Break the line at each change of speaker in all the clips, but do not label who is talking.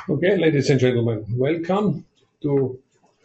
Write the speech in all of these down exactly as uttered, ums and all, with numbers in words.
Okay, ladies and gentlemen, welcome to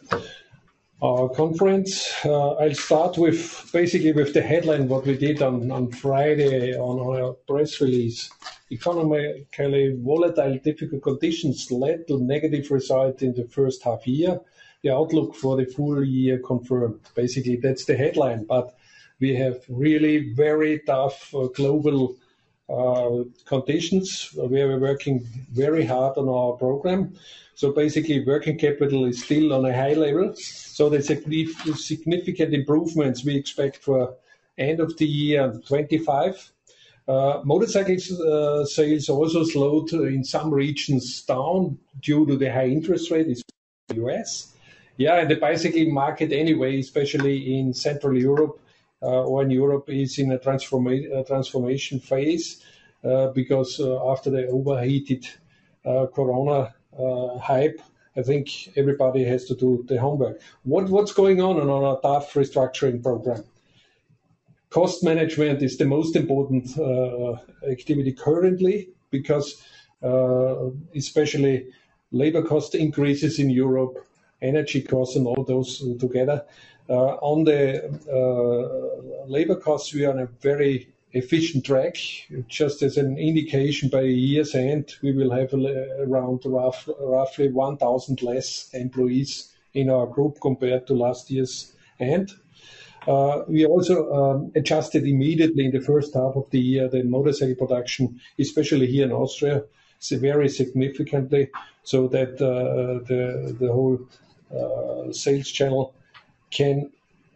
our conference. Uh, I'll start with basically with the headline, what we did on, on Friday on our press release. Economically volatile, difficult conditions led to negative result in the first half year. The outlook for the full year confirmed. Basically, that's the headline, but we have really very tough uh, global Uh, conditions. We are working very hard on our program. So basically, working capital is still on a high level. So the significant improvements we expect for end of the year twenty-five. Uh, motorcycles uh, sales also slowed in some regions down due to the high interest rate, especially in the U S. Yeah, and the bicycle market anyway, especially in Central Europe, Uh, or in Europe, is in a transforma- uh, transformation phase uh, because uh, after the overheated uh, Corona uh, hype, I think everybody has to do the homework. What, what's going on on our T A F restructuring program? Cost management is the most important uh, activity currently because uh, especially labor cost increases in Europe, energy costs and all those together. Uh, on the uh, labor costs, we are on a very efficient track. Just as an indication, by year's end, we will have around rough, roughly one thousand less employees in our group compared to last year's end. Uh, we also um, adjusted immediately in the first half of the year the motorcycle production, especially here in Austria, very significantly, so that uh, the, the whole uh, sales channel can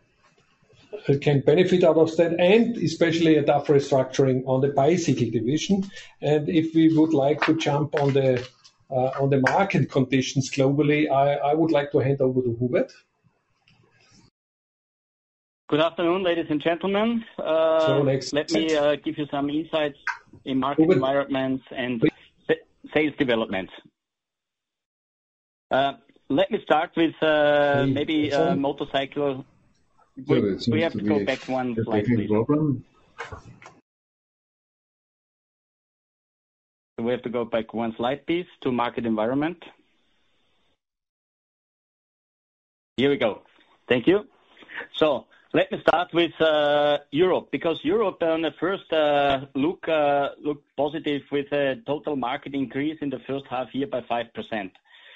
can benefit out of that, and especially a T A F restructuring on the bicycle division. And if we would like to jump on the uh, on the market conditions globally, I, I would like to hand over to Hubert.
Good afternoon, ladies and gentlemen. Uh,
so next
let me uh, give you some insights in market Hubert. environments and sales developments. Uh, Let me start with uh, maybe uh, motorcycle. We, we have to go back one slide, please. We have to go back one slide, please, to market environment. Here we go. Thank you. So let me start with uh, Europe, because Europe on the first uh, look uh, looked positive with a total market increase in the first half year by five percent.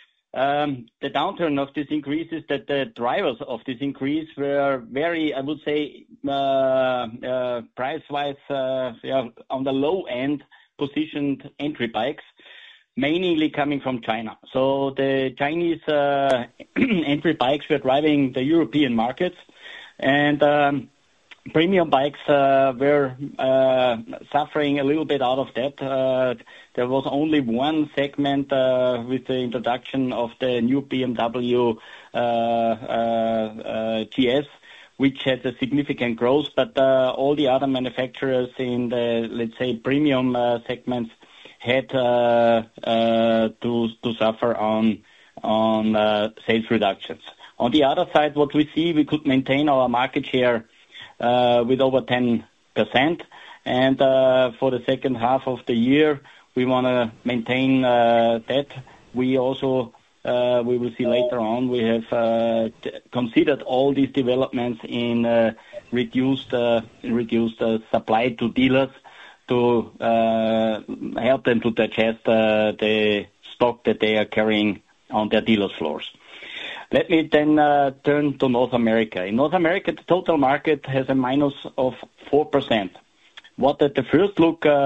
Um, the downturn of this increase is that the drivers of this increase were very, I would say, uh, uh, price-wise, uh, yeah, on the low end positioned entry bikes, mainly coming from China. So the Chinese uh, entry bikes were driving the European markets, and um, premium bikes uh, were uh, suffering a little bit out of that. Uh, there was only one segment uh, with the introduction of the new B M W uh, uh, uh, G S, which had a significant growth, but uh, all the other manufacturers in the, let's say, premium uh, segments had uh, uh, to to suffer on on uh, sales reductions. On the other side, what we see, we could maintain our market share Uh, with over ten percent, and uh, for the second half of the year, we want to maintain uh, that. We also, uh, we will see later on, we have uh, t- considered all these developments in uh, reduced, uh, reduced uh, supply to dealers to uh, help them to digest uh, the stock that they are carrying on their dealers' floors. Let me then uh, turn to North America. In North America, the total market has a minus of four percent. What at the first look uh,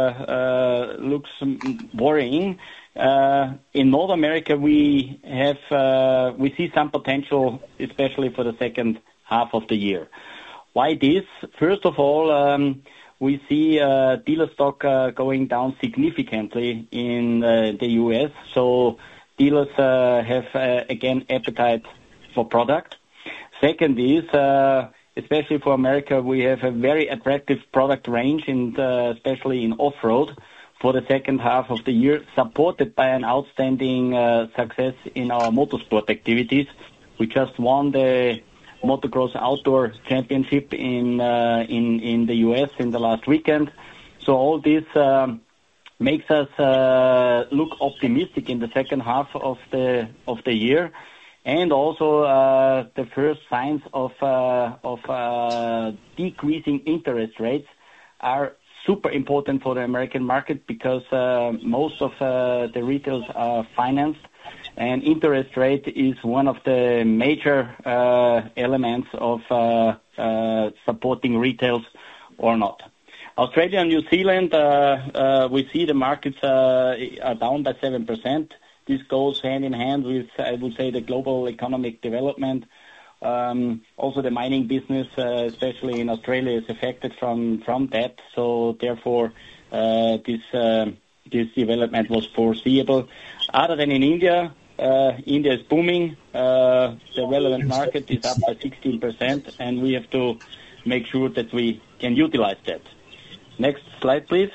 uh, looks worrying, uh, in North America we have uh, we see some potential, especially for the second half of the year. Why this? First of all, um, we see uh, dealer stock uh, going down significantly in uh, the U S, so dealers uh, have, uh, again, appetite for product. Second is, uh, especially for America, we have a very attractive product range, in the, especially in off-road, for the second half of the year, supported by an outstanding uh, success in our motorsport activities. We just won the Motocross Outdoor Championship in uh, in in the U S in the last weekend. So all this um, makes us uh, look optimistic in the second half of the of the year, and also uh, the first signs of uh, of uh, decreasing interest rates are super important for the American market, because uh, most of uh, the retails are financed, and interest rate is one of the major uh, elements of uh, uh, supporting retails or not. Australia and New Zealand, uh, uh, we see the markets uh, are down by seven percent. This goes hand in hand with, I would say, the global economic development. Um, also, the mining business, uh, especially in Australia, is affected from, from that. So, therefore, uh, this uh, this development was foreseeable. Other than in India, uh, India is booming. Uh, the relevant market is up by sixteen percent, and we have to make sure that we can utilize that. Next slide, please.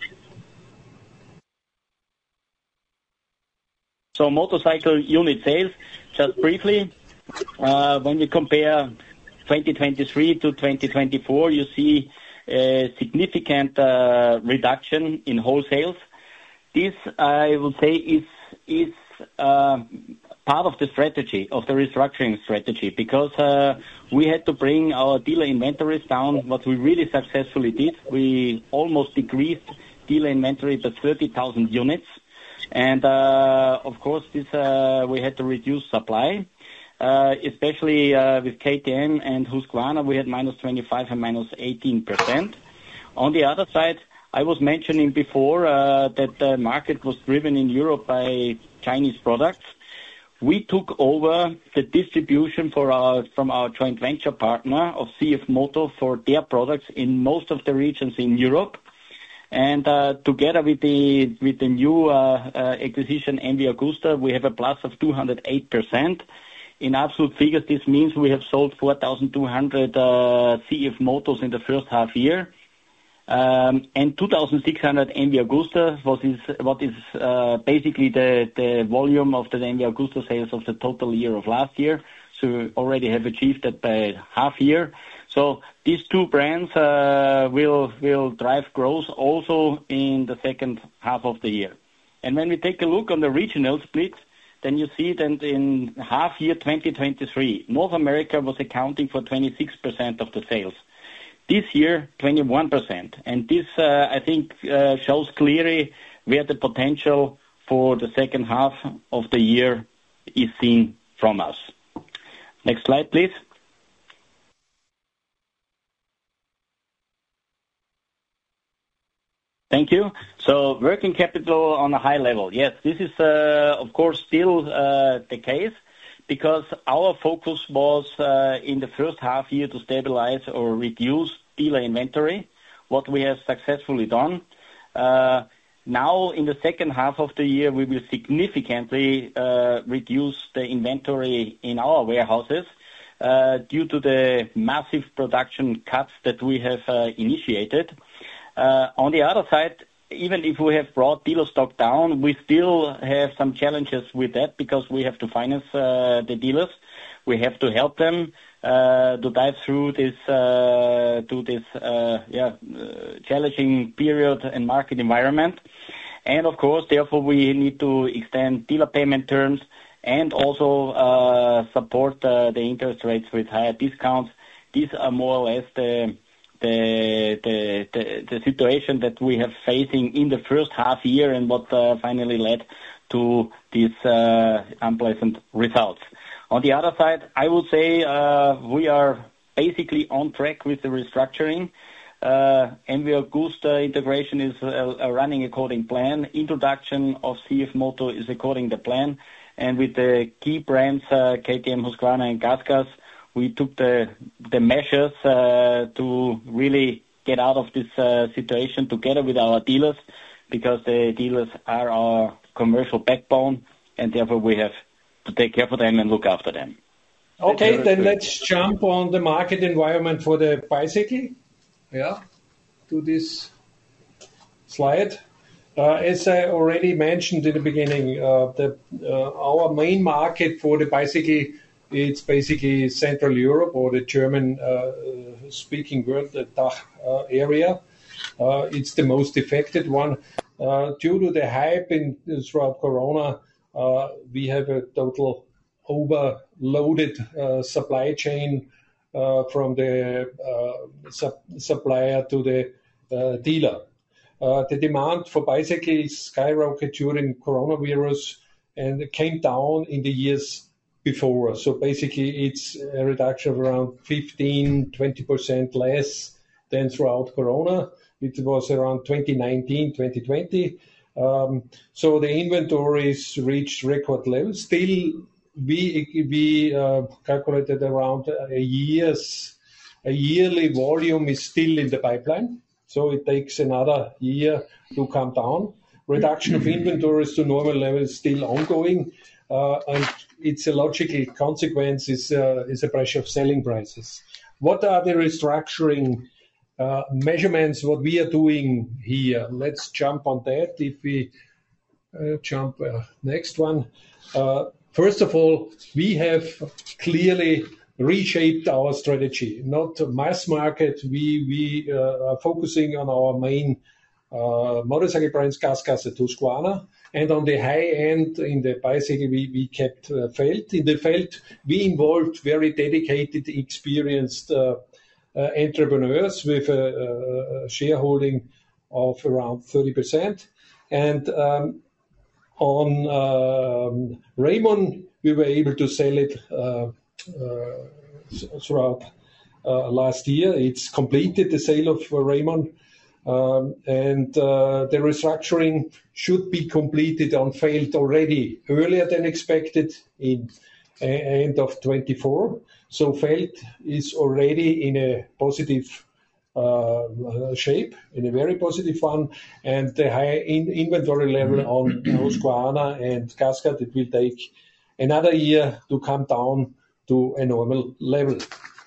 So motorcycle unit sales, just briefly, uh, when we compare twenty twenty-three to twenty twenty-four, you see a significant uh, reduction in wholesales. This, I would say, is is uh, part of the strategy, of the restructuring strategy, because uh, we had to bring our dealer inventories down. What we really successfully did, we almost decreased dealer inventory by thirty thousand units. And, uh, of course, this uh, we had to reduce supply, uh, especially uh, with K T M and Husqvarna. We had minus twenty-five and minus eighteen percent. On the other side, I was mentioning before uh, that the market was driven in Europe by Chinese products. We took over the distribution for our, from our joint venture partner of C F Moto for their products in most of the regions in Europe. And uh, together with the with the new uh, uh, acquisition M V Agusta, we have a plus of two hundred eight percent. In absolute figures, this means we have sold four thousand two hundred uh, C F Motos in the first half year. Um, and two thousand six hundred M V Agusta, what is, what is uh, basically the, the volume of the M V Agusta sales of the total year of last year. So we already have achieved that by half year. So these two brands uh, will will drive growth also in the second half of the year. And when we take a look on the regional split, then you see that in half year twenty twenty-three, North America was accounting for twenty-six percent of the sales. This year, twenty-one percent. And this, uh, I think, uh, shows clearly where the potential for the second half of the year is seen from us. Next slide, please. Thank you. So working capital on a high level. Yes, this is, uh, of course, still uh, the case, because our focus was uh, in the first half year to stabilize or reduce dealer inventory, what we have successfully done. Uh, now, in the second half of the year, we will significantly uh, reduce the inventory in our warehouses uh, due to the massive production cuts that we have uh, initiated. Uh, on the other side, even if we have brought dealer stock down, we still have some challenges with that, because we have to finance uh, the dealers. We have to help them uh, to dive through this uh, to this uh, yeah uh, challenging period and market environment. And of course, therefore, we need to extend dealer payment terms and also uh, support uh, the interest rates with higher discounts. These are more or less the The, the the the situation that we have facing in the first half year, and what uh, finally led to these uh, unpleasant results. On the other side, I would say uh, we are basically on track with the restructuring. Uh, M V Agusta integration is uh, running according plan. Introduction of C F Moto is according the plan, and with the key brands uh, K T M, Husqvarna, and GasGas, we took the the measures uh, to really get out of this uh, situation together with our dealers, because the dealers are our commercial backbone, and therefore we have to take care of them and look after them.
Okay, then let's jump on the market environment for the bicycle. Yeah, to this slide. Uh, as I already mentioned in the beginning, uh, the, uh, our main market for the bicycle, it's basically Central Europe, or the German-speaking uh, world, the D A C H uh, area. Uh, it's the most affected one. Uh, due to the hype in throughout Corona, uh, we have a total overloaded uh, supply chain uh, from the uh, sub- supplier to the uh, dealer. Uh, the demand for bicycles skyrocketed during coronavirus and it came down in the years before. So basically, it's a reduction of around fifteen, twenty percent less than throughout Corona. It was around twenty nineteen, twenty twenty. Um, so the inventories reached record levels. Still, we we uh, calculated around a year's a yearly volume is still in the pipeline. So it takes another year to come down. Reduction of inventories to normal levels still ongoing, uh, and it's a logical consequence is uh, is a pressure of selling prices. What are the restructuring uh, measurements? What we are doing here? Let's jump on that. If we uh, jump uh, next one. Uh, first of all, we have clearly reshaped our strategy. Not mass market. We we uh, are focusing on our main uh, motorcycle brands, GasGas and Husqvarna. And on the high end, in the bicycle, we, we kept uh, Felt. In the Felt, we involved very dedicated, experienced uh, uh, entrepreneurs with a, a shareholding of around thirty percent. And um, on um, Raymon, we were able to sell it uh, uh, throughout uh, last year. It's completed, the sale of uh, Raymon. Um, and uh, the restructuring should be completed on Felt already earlier than expected in uh, end of twenty-four. So Felt is already in a positive uh, shape, in a very positive one, and the high in inventory level on Husqvarna and GasGas, it will take another year to come down to a normal level.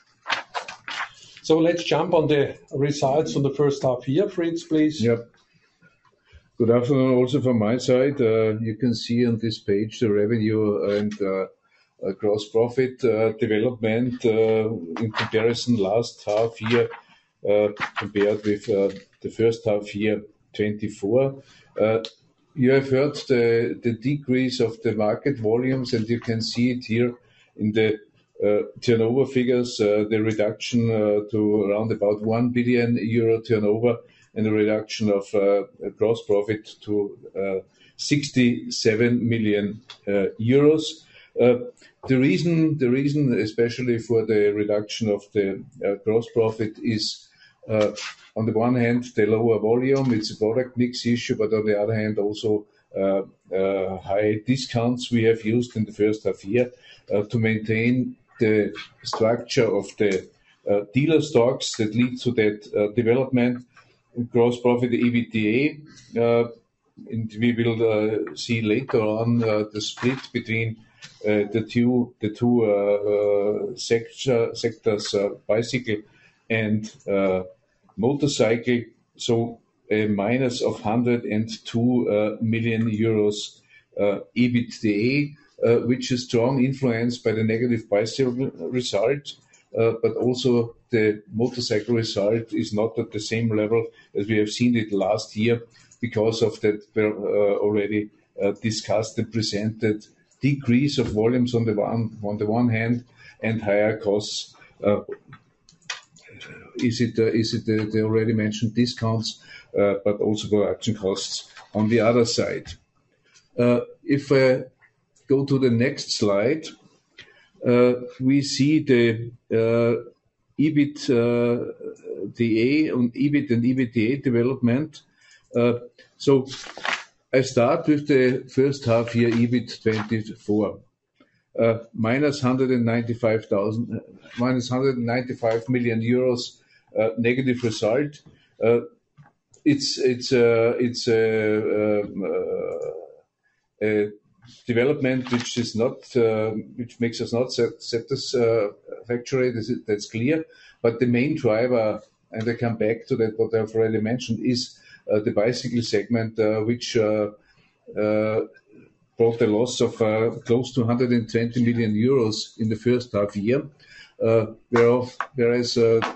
So let's jump on the results on the first half year. Fritz, please.
Yep. Good afternoon also from my side. Uh, you can see on this page the revenue and uh, uh, gross profit uh, development uh, in comparison last half year uh, compared with uh, the first half year twenty-four. Uh, you have heard the, the decrease of the market volumes, and you can see it here in the Uh, turnover figures, uh, the reduction uh, to around about one billion euro turnover and a reduction of uh, gross profit to uh, sixty-seven million uh, euros. Uh, the reason, the reason especially for the reduction of the uh, gross profit is uh, on the one hand, the lower volume, it's a product mix issue, but on the other hand also uh, uh, high discounts we have used in the first half year uh, to maintain the structure of the uh, dealer stocks that lead to that uh, development. Gross profit, EBITDA, uh, and we will uh, see later on uh, the split between uh, the two the two uh, uh, sector, sectors, uh, bicycle and uh, motorcycle. So a minus of one hundred two uh, million euros uh, EBITDA. Uh, which is strong influenced by the negative bicycle result, uh, but also the motorcycle result is not at the same level as we have seen it last year because of that uh, already uh, discussed and presented decrease of volumes on the one on the one hand and higher costs. Uh, is it uh, is it the, the already mentioned discounts, uh, but also production costs on the other side? Uh, if uh, Go to the next slide. Uh, we see the uh, EBITDA and EBIT and EBITDA development. Uh, so I start with the first half year EBIT twenty-four. Uh, minus one hundred ninety-five thousand, minus one hundred ninety-five million euros uh, negative result. Uh, it's it's uh, it's a, uh, a development which is not, uh, which makes us not satisfactory. This is, that's clear. But the main driver, and I come back to that, what I've already mentioned, is uh, the bicycle segment, uh, which uh, uh, brought a loss of uh, close to one hundred twenty million euros in the first half year. Uh, whereof, whereas uh,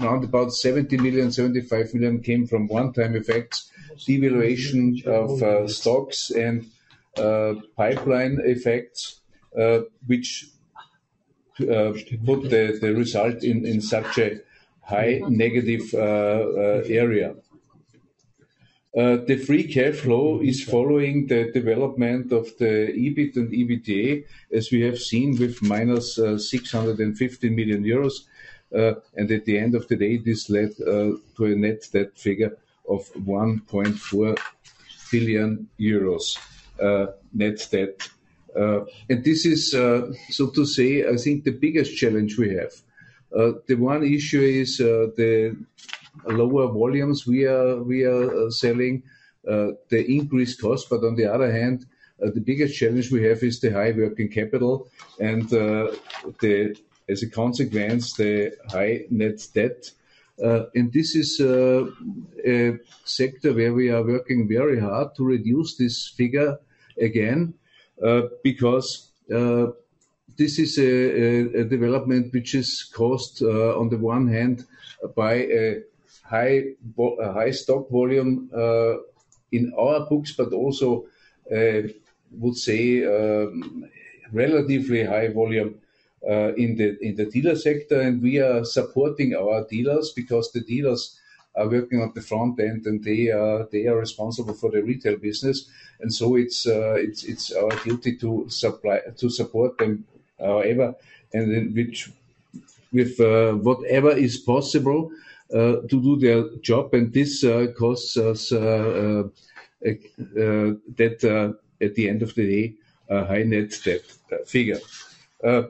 around about seventy million, seventy-five million came from one-time effects, devaluation of uh, stocks and uh, pipeline effects, uh, which uh, put the, the result in, in such a high negative uh, uh, area. Uh, the free cash flow is following the development of the E B I T and EBITDA, as we have seen, with minus uh, six hundred fifty million euros. Uh, and at the end of the day, this led uh, to a net debt figure of one point four billion euros uh, net debt. Uh, and this is, uh, so to say, I think the biggest challenge we have. Uh, the one issue is uh, the lower volumes we are we are uh, selling, uh, the increased cost, but on the other hand, uh, the biggest challenge we have is the high working capital and uh, the as a consequence the high net debt. Uh, and this is uh, a sector where we are working very hard to reduce this figure again, uh, because uh, this is a, a, a development which is caused uh, on the one hand by a high a high stock volume uh, in our books, but also uh, would say um, relatively high volume uh, in the in the dealer sector, and we are supporting our dealers because the dealers are working on the front end and they are they are responsible for the retail business, and so it's uh, it's it's our duty to supply to support them, however, and in which with uh, whatever is possible. Uh, to do their job, and this uh, costs us uh, uh, uh, that uh, at the end of the day a high net debt uh, figure. Uh,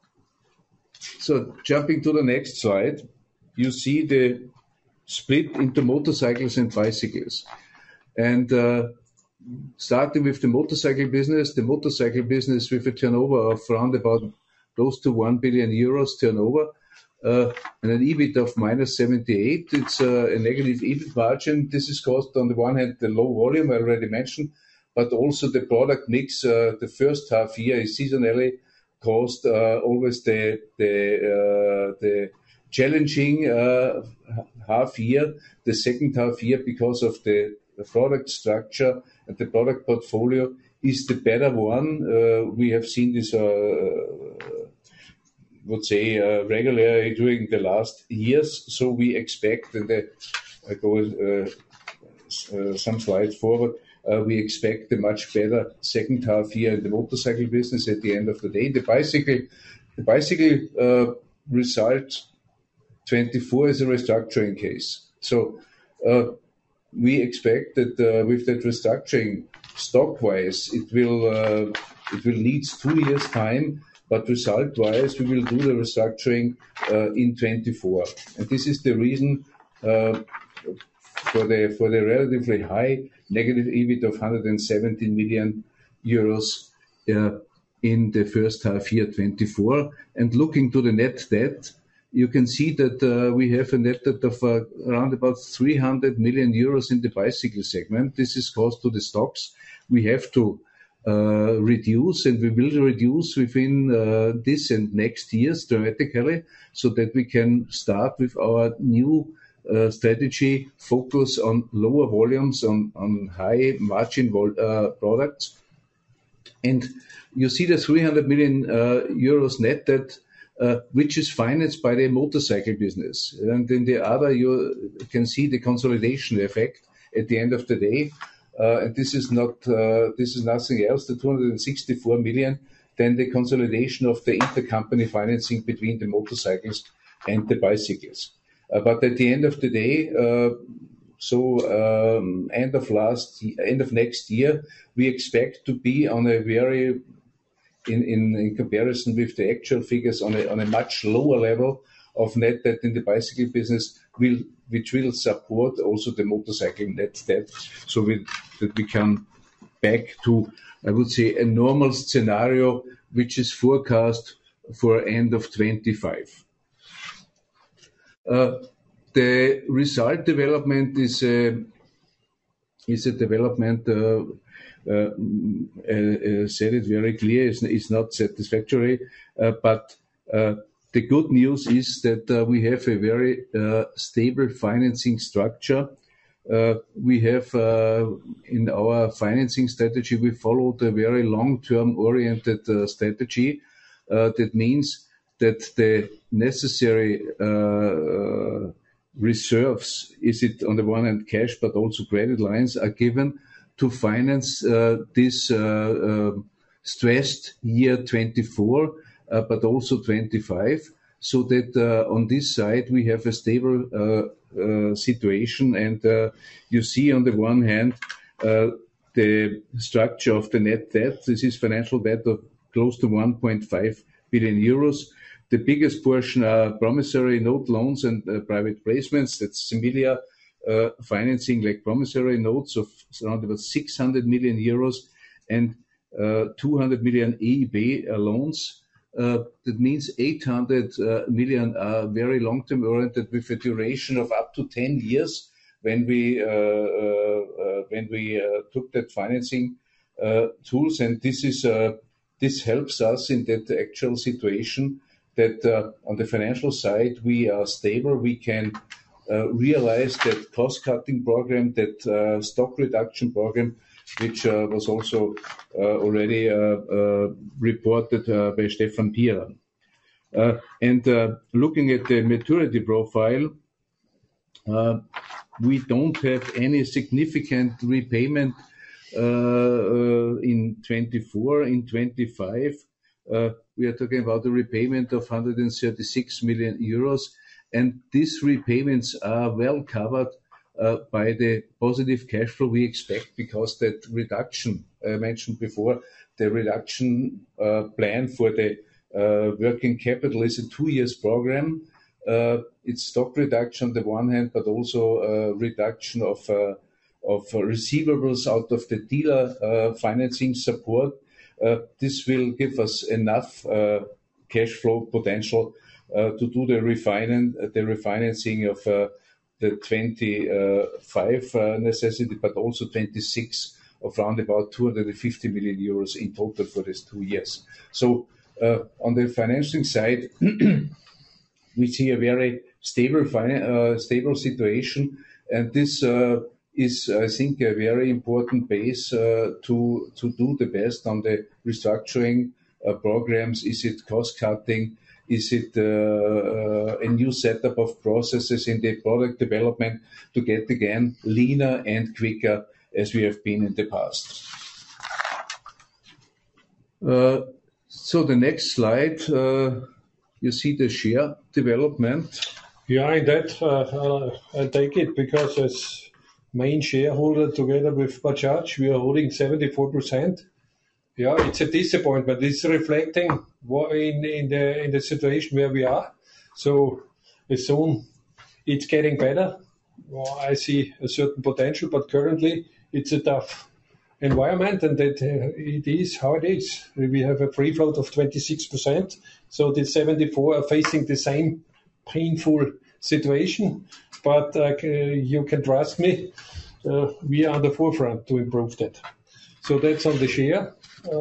so jumping to the next slide, you see the split into motorcycles and bicycles, and uh, starting with the motorcycle business, the motorcycle business with a turnover of around about close to one billion euros turnover. Uh, and an E B I T of minus seventy-eight. It's uh, a negative E B I T margin. This is caused on the one hand the low volume I already mentioned, but also the product mix. Uh, the first half year is seasonally caused uh, always the the uh, the challenging uh, half year. The second half year, because of the, the product structure and the product portfolio, is the better one. Uh, we have seen this. Uh, would say uh, regularly during the last years. So we expect, and uh, I go uh, uh, some slides forward, uh, we expect a much better second half year in the motorcycle business at the end of the day. The bicycle, the bicycle uh, result twenty-four is a restructuring case. So uh, we expect that uh, with that restructuring stock-wise, it will uh, it will need two years' time. But result-wise, we will do the restructuring uh, in twenty-four, and this is the reason uh, for the for the relatively high negative E B I T of one hundred seventeen million euros uh, in the first half year twenty-four. And looking to the net debt, you can see that uh, we have a net debt of uh, around about three hundred million euros in the bicycle segment. This is caused to the stocks. We have to Uh, reduce, and we will reduce within uh, this and next years dramatically, so that we can start with our new uh, strategy, focus on lower volumes, on, on high margin vol- uh, products. And you see the three hundred million uh, euros net debt, uh, which is financed by the motorcycle business. And in the other, you can see the consolidation effect at the end of the day. Uh, and this is not, uh, this is nothing else, the two hundred sixty-four million, then the consolidation of the intercompany financing between the motorcycles and the bicycles. Uh, but at the end of the day, uh, so um, end of last, end of next year, we expect to be on a very, in, in, in comparison with the actual figures, on a, on a much lower level of net debt in the bicycle business, will which will support also the motorcycle net debt, so we, that we come back to, I would say, a normal scenario which is forecast for end of twenty-five. Uh, the result development is a, is a development, uh, uh, uh, said it very clear, it's, it's not satisfactory, uh, but uh, the good news is that uh, we have a very uh, stable financing structure. Uh, we have uh, in our financing strategy, we followed a very long-term oriented uh, strategy. Uh, that means that the necessary uh, reserves, is it on the one hand cash, but also credit lines, are given to finance uh, this uh, uh, stressed year twenty-four, uh, but also twenty-five, so that uh, on this side we have a stable uh, uh, situation. And uh, you see on the one hand uh, the structure of the net debt. This is financial debt of close to one point five billion euros. The biggest portion are promissory note loans and uh, private placements. That's similar uh, financing like promissory notes of around about six hundred million euros and uh, two hundred million E I B loans. Uh, that means eight hundred uh, million are very long-term oriented with a duration of up to ten years when we, uh, uh, uh, when we uh, took that financing uh, tools. And this is, uh, this helps us in that actual situation that uh, on the financial side, we are stable. We can uh, realize that cost-cutting program, that uh, stock reduction program, which uh, was also uh, already uh, uh, reported uh, by Stefan Pierer. Uh, and uh, looking at the maturity profile, uh, we don't have any significant repayment uh, uh, in twenty-four. In twenty-five, uh, we are talking about a repayment of one hundred thirty-six million euros, and these repayments are well covered uh, by the positive cash flow we expect, because that reduction I mentioned before, the reduction uh, plan for the uh, working capital is a two years program. Uh, it's stock reduction on the one hand, but also uh, reduction of uh, of receivables out of the dealer uh, financing support. Uh, this will give us enough uh, cash flow potential uh, to do the, refinan- the refinancing of uh, the twenty-five uh, necessity, but also twenty-six of around about two hundred fifty million euros in total for these two years. So uh, on the financing side, we see a very stable, uh, stable situation, and this uh, is, I think, a very important base uh, to to do the best on the restructuring uh, programs. Is it cost cutting? Is it uh, uh, a new setup of processes in the product development to get again leaner and quicker as we have been in the past? Uh, so the next slide, uh, you see the share development.
Yeah, in that uh, I take it because as main shareholder together with Bajaj, we are holding seventy-four percent. Yeah, it's a disappointment. It's reflecting what in, in the in the situation where we are. So as soon it's getting better, well, I see a certain potential, but currently it's a tough environment, and that uh, it is how it is. We have a free float of twenty-six percent, so the seventy-four are facing the same painful situation, but uh, you can trust me, uh, we are on the forefront to improve that. So that's on the share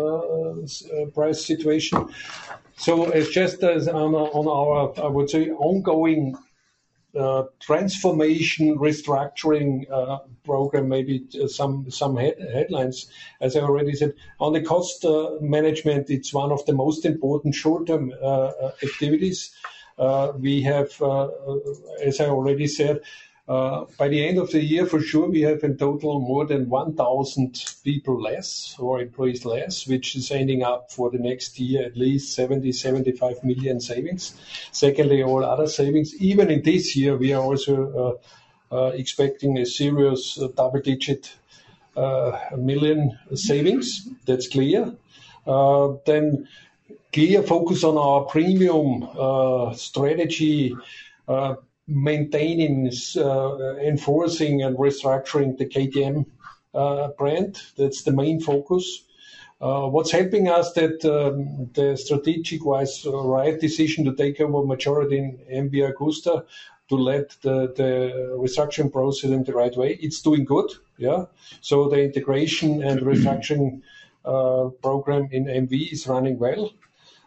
uh, price situation. So it's just as on, on our, I would say, ongoing uh, transformation, restructuring uh, program, maybe some some head, headlines. As I already said, on the cost uh, management, it's one of the most important short-term uh, activities. Uh, we have, uh, as I already said, uh, by the end of the year, for sure, we have in total more than one thousand people less or employees less, which is ending up for the next year at least seventy, seventy-five million savings. Secondly, all other savings. Even in this year, we are also uh, uh, expecting a serious uh, double-digit uh, million savings. That's clear. Uh, then clear focus on our premium uh, strategy, uh, maintaining, uh, enforcing and restructuring the K T M uh, brand. That's the main focus. Uh, what's helping us that um, the strategic-wise uh, right decision to take over majority in M V Agusta to let the, the restructuring process in the right way. It's doing good, yeah. So the integration and restructuring uh, program in M V is running well.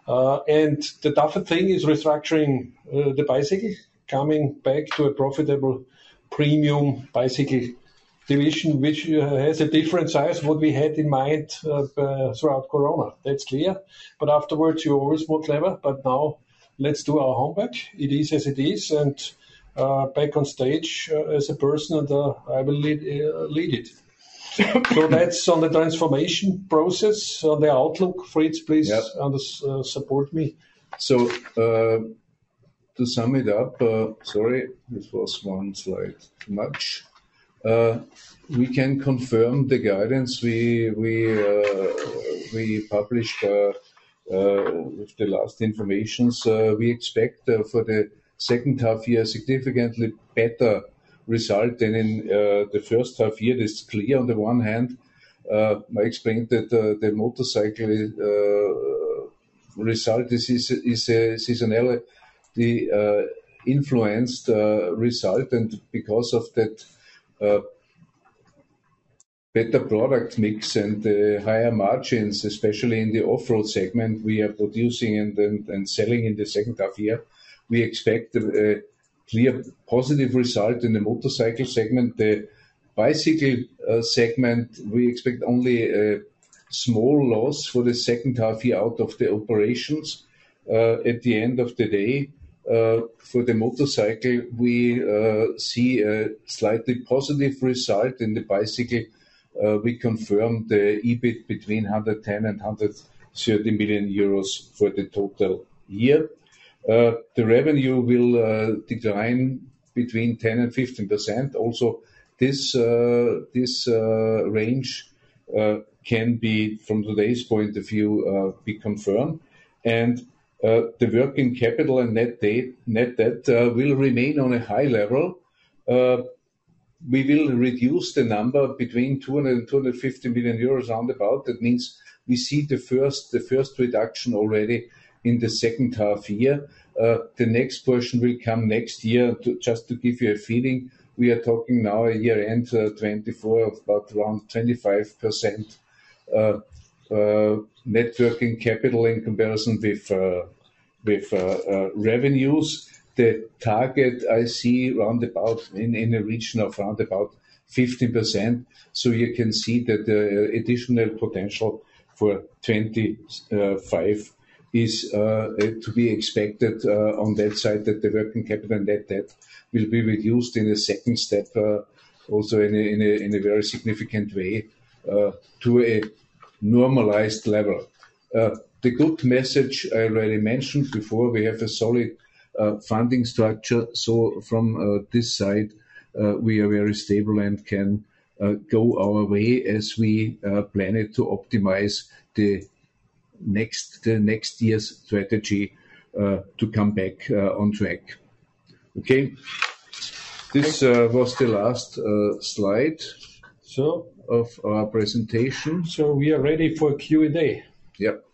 Uh, and the tougher thing is restructuring uh, the bicycle, coming back to a profitable premium bicycle division, which uh, has a different size what we had in mind uh, uh, throughout Corona. That's clear. But afterwards, you're always more clever. But now let's do our homework. It is as it is, and uh, back on stage uh, as a person, and uh, I will lead, uh, lead it. So that's on the transformation process. On the outlook, Fritz, please
Yep.
under, uh, support me.
So uh, to sum it up, uh, sorry, this was one slide too much. Uh, we can confirm the guidance we we uh, we published uh, uh, with the last informations. Uh, we expect uh, for the second half year significantly better result than in uh, the first half year. This is clear on the one hand. Uh, I explained that uh, the motorcycle uh, result is, is, is a seasonality uh, influenced uh, result, and because of that uh, better product mix and uh, higher margins, especially in the off-road segment we are producing and, and, and selling in the second half year, we expect a, a clear positive result in the motorcycle segment. The bicycle uh, segment, we expect only a small loss for the second half year out of the operations. Uh, at the end of the day, uh, for the motorcycle, we uh, see a slightly positive result. In the bicycle, uh, we confirm the E B I T between one hundred ten and one hundred thirty million euros for the total year. Uh, the revenue will uh, decline between ten and fifteen percent. Also, this uh, this uh, range uh, can be, from today's point of view, uh, be confirmed. And uh, the working capital and net debt, net debt uh, will remain on a high level. Uh, we will reduce the number between two hundred and two hundred fifty million euros roundabout. That means we see the first the first reduction already in the second half year. Uh, the next portion will come next year. To, just to give you a feeling, we are talking now a year-end uh, twenty-four of about around twenty-five percent uh, uh, net working capital in comparison with uh, with uh, uh, revenues. The target I see round about in, in a region of round about fifteen percent. So you can see that the additional potential for twenty-five is uh, to be expected uh, on that side, that the working capital and net debt will be reduced in a second step, uh, also in a, in, a, in a very significant way, uh, to a normalized level. Uh, the good message I already mentioned before, we have a solid uh, funding structure. So from uh, this side, uh, we are very stable and can uh, go our way as we uh, plan it to optimize the next the next year's strategy uh, to come back uh, on track. Okay, this uh, was the last uh, slide
So,
of our presentation.
so we are ready for Q and A.
Yep.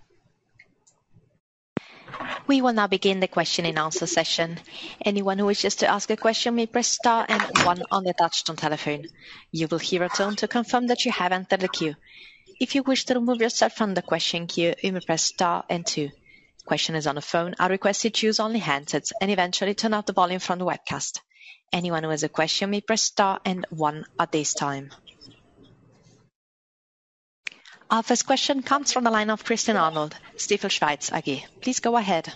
We will now begin the question and answer session. Anyone who wishes to ask a question may press star and one on the touch-tone telephone. You will hear a tone to confirm that you have entered the queue. If you wish to remove yourself from the question queue, you may press star and two. Questioners on the phone are requested to use only handsets and eventually turn off the volume from the webcast. Anyone who has a question may press star and one at this time. Our first question comes from the line of Christian Arnold, Stifel Schweiz A G. Please go ahead.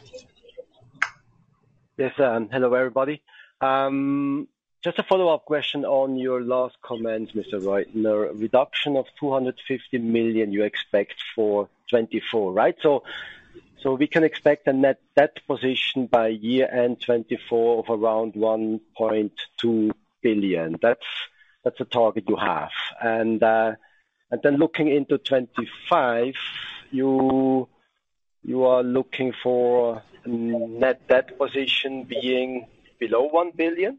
Yes, um, hello everybody. Um, just a follow-up question on your last comments, Mister Reutner. Reduction of two hundred fifty million you expect for twenty-four, right? So, so we can expect a net debt position by year-end twenty-four of around one point two billion. That's that's a target you have, and uh, and then looking into twenty-five, you you are looking for a net debt position being below one billion.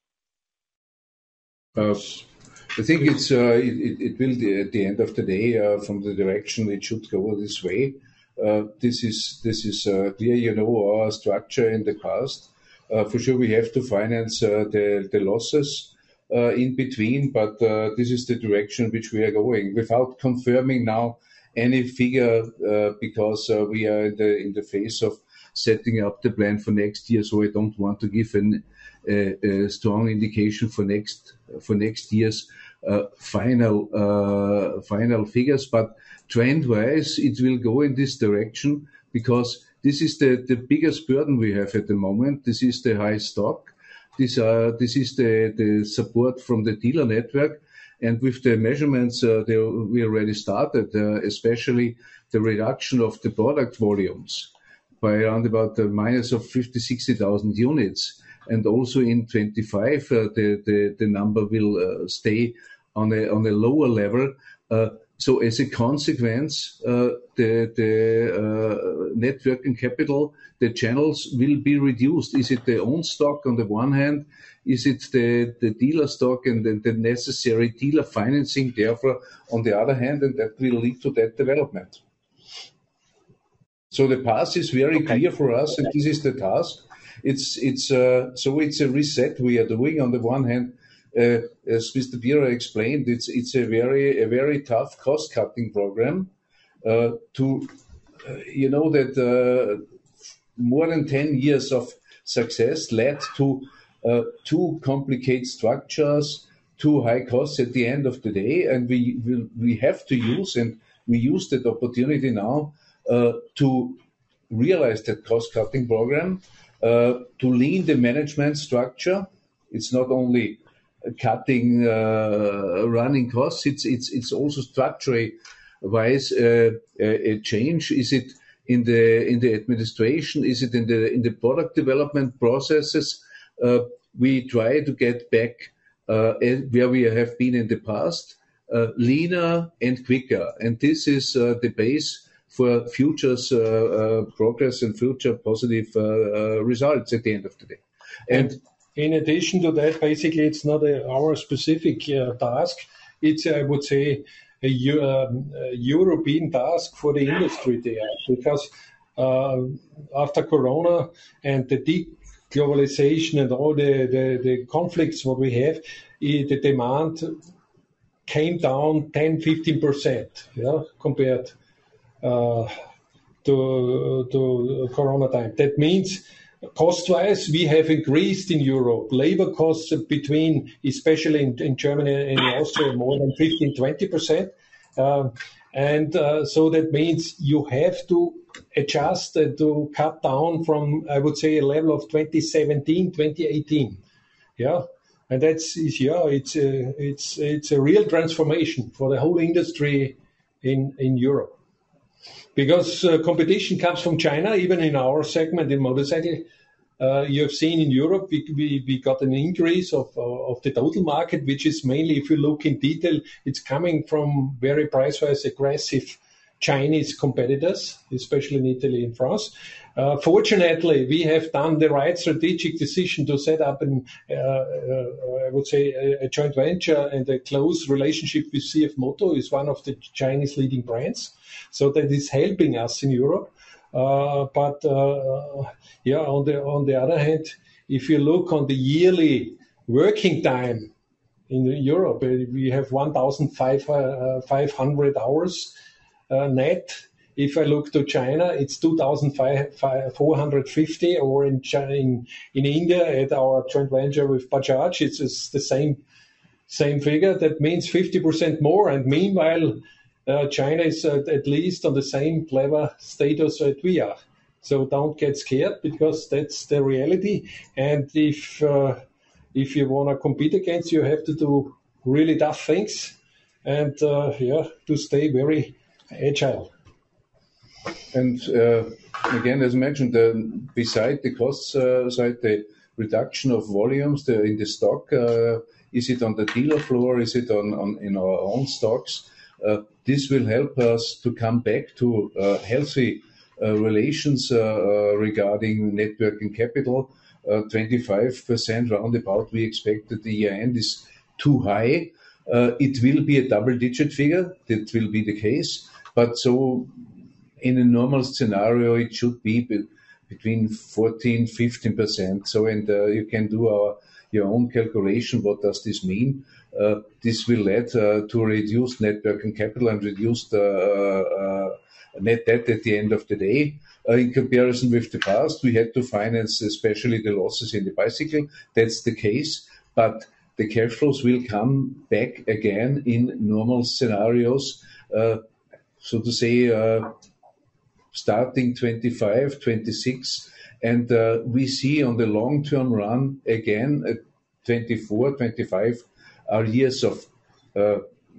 Uh, I think it's uh, it, it will be at the end of the day uh, from the direction it should go this way. Uh, this is this is uh, clear. You know our structure in the past. Uh, for sure, we have to finance uh, the the losses uh, in between, but uh, this is the direction which we are going. Without confirming now any figure uh, because uh, we are in the in the phase of setting up the plan for next year. So I don't want to give an, a, a strong indication for next for next year's uh, final uh, final figures. But trend-wise, it will go in this direction because this is the, the biggest burden we have at the moment. This is the high stock. This, uh, this is the, the support from the dealer network. And with the measurements uh, they, we already started, uh, especially the reduction of the product volumes by around about a minus of fifty, sixty thousand units. And also in twenty-five, uh, the, the, the number will uh, stay on a, on a lower level. Uh, So as a consequence, uh, the, the uh, net working capital, the channels will be reduced. Is it the own stock on the one hand? Is it the, the dealer stock and the, the necessary dealer financing, therefore, on the other hand? And that will lead to that development. So the path is very okay. clear for us, and this is the task. It's, it's, uh, so it's a reset we are doing. On the one hand, Uh, as Mister Bierer explained, it's it's a very a very tough cost cutting program. Uh, to uh, you know that uh, more than ten years of success led to uh, too complicated structures, too high costs at the end of the day, and we will we have to use and we use that opportunity now uh, to realize that cost cutting program, uh, to lean the management structure. It's not only cutting uh, running costs, it's it's it's also structurally wise uh, a change. Is it in the in the administration? Is it in the in the product development processes? Uh, we try to get back uh, where we have been in the past, uh, leaner and quicker, and this is uh, the base for future's uh, uh, progress and future positive uh, uh, results at the end of the day. And, and
in addition to that, basically, it's not a, our specific uh, task. It's, I would say, a, um, a European task for the industry there, because uh, after Corona and the deglobalization and all the, the, the conflicts what we have, the demand came down ten, fifteen percent, yeah, compared uh, to, to Corona time. That means cost-wise, we have increased in Europe. Labor costs between, especially in, in Germany and in Austria, more than fifteen, twenty percent. Uh, and uh, so that means you have to adjust and to cut down from, I would say, a level of twenty seventeen, twenty eighteen. Yeah. And that's, yeah, it's a, it's, it's a real transformation for the whole industry in, in Europe. Because uh, competition comes from China, even in our segment in motorcycle. Uh, you have seen in Europe, we, we, we got an increase of, of the total market, which is mainly, if you look in detail, it's coming from very price-wise aggressive Chinese competitors, especially in Italy and France. Uh, fortunately, we have done the right strategic decision to set up an, uh, uh, I would say, a, a joint venture and a close relationship with C F Moto, is one of the Chinese leading brands. So that is helping us in Europe. Uh, but uh, yeah, on the on the other hand, if you look on the yearly working time in Europe, we have one thousand five hundred hours uh, net. If I look to China, it's two thousand four hundred fifty, or in China, in, in India at our joint venture with Bajaj, it's, it's the same same figure. That means fifty percent more. And meanwhile, uh, China is uh, at least on the same clever status that we are. So don't get scared, because that's the reality. And if uh, if you want to compete against, you have to do really tough things, and uh, yeah, to stay very agile.
And uh, again, as mentioned, uh, beside the cost uh, side, the reduction of volumes the, in the stock, uh, is it on the dealer floor? Is it on, on in our own stocks? Uh, this will help us to come back to uh, healthy uh, relations uh, uh, regarding net working capital. Uh, twenty-five percent roundabout we expect at the year end is too high. Uh, it will be a double-digit figure. That will be the case. But so in a normal scenario, it should be be between fourteen, fifteen percent. So, and uh, you can do our your own calculation. What does this mean? Uh, this will lead uh, to reduced net working capital and reduced uh, uh, net debt at the end of the day. Uh, in comparison with the past, we had to finance especially the losses in the bicycle. That's the case, but the cash flows will come back again in normal scenarios, uh, so to say, uh, starting twenty-five, twenty-six, and uh, we see on the long-term run again at twenty-four, twenty-five are years of uh,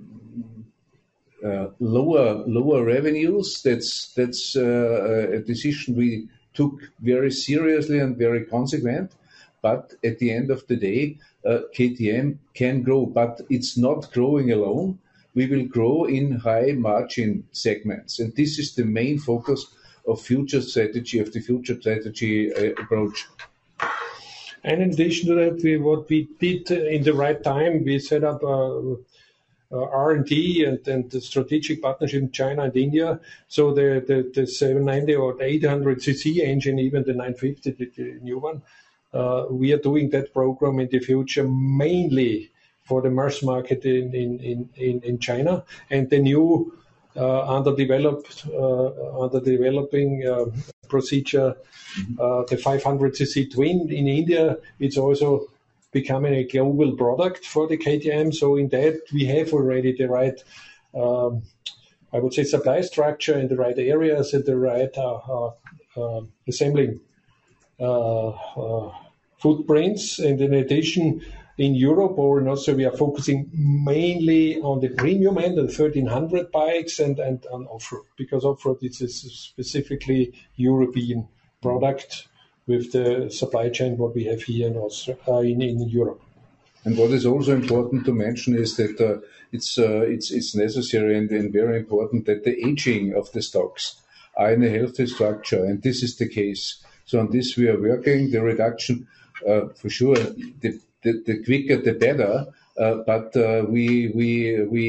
uh, lower lower revenues. That's that's uh, a decision we took very seriously and very consequent. But at the end of the day, uh, K T M can grow, but it's not growing alone. We will grow in high margin segments, and this is the main focus of future strategy, of the future strategy uh, approach.
And in addition to that, we, what we did in the right time, we set up a, a R and D and, and the strategic partnership in China and India. So the, the, the seven ninety or the eight hundred c c engine, even the nine fifty, the, the new one, uh, we are doing that program in the future mainly for the mass market in, in, in, in China. And the new uh, underdeveloped, uh, under developing uh, procedure, uh, the five hundred c c twin in India, it's also becoming a global product for the K T M. So in that, we have already the right, um, I would say, supply structure in the right areas and the right uh, uh, uh, assembling uh, uh, footprints. And in addition, in Europe or in Austria, we are focusing mainly on the premium end, the thirteen hundred bikes, and, and on off-road, because off-road is a specifically European product with the supply chain what we have here in Austria, uh, in, in Europe.
And what is also important to mention is that uh, it's, uh, it's it's necessary and, and very important that the aging of the stocks are in a healthy structure, and this is the case. So on this we are working. The reduction, uh, for sure, the The, the quicker the better, uh, but uh, we we we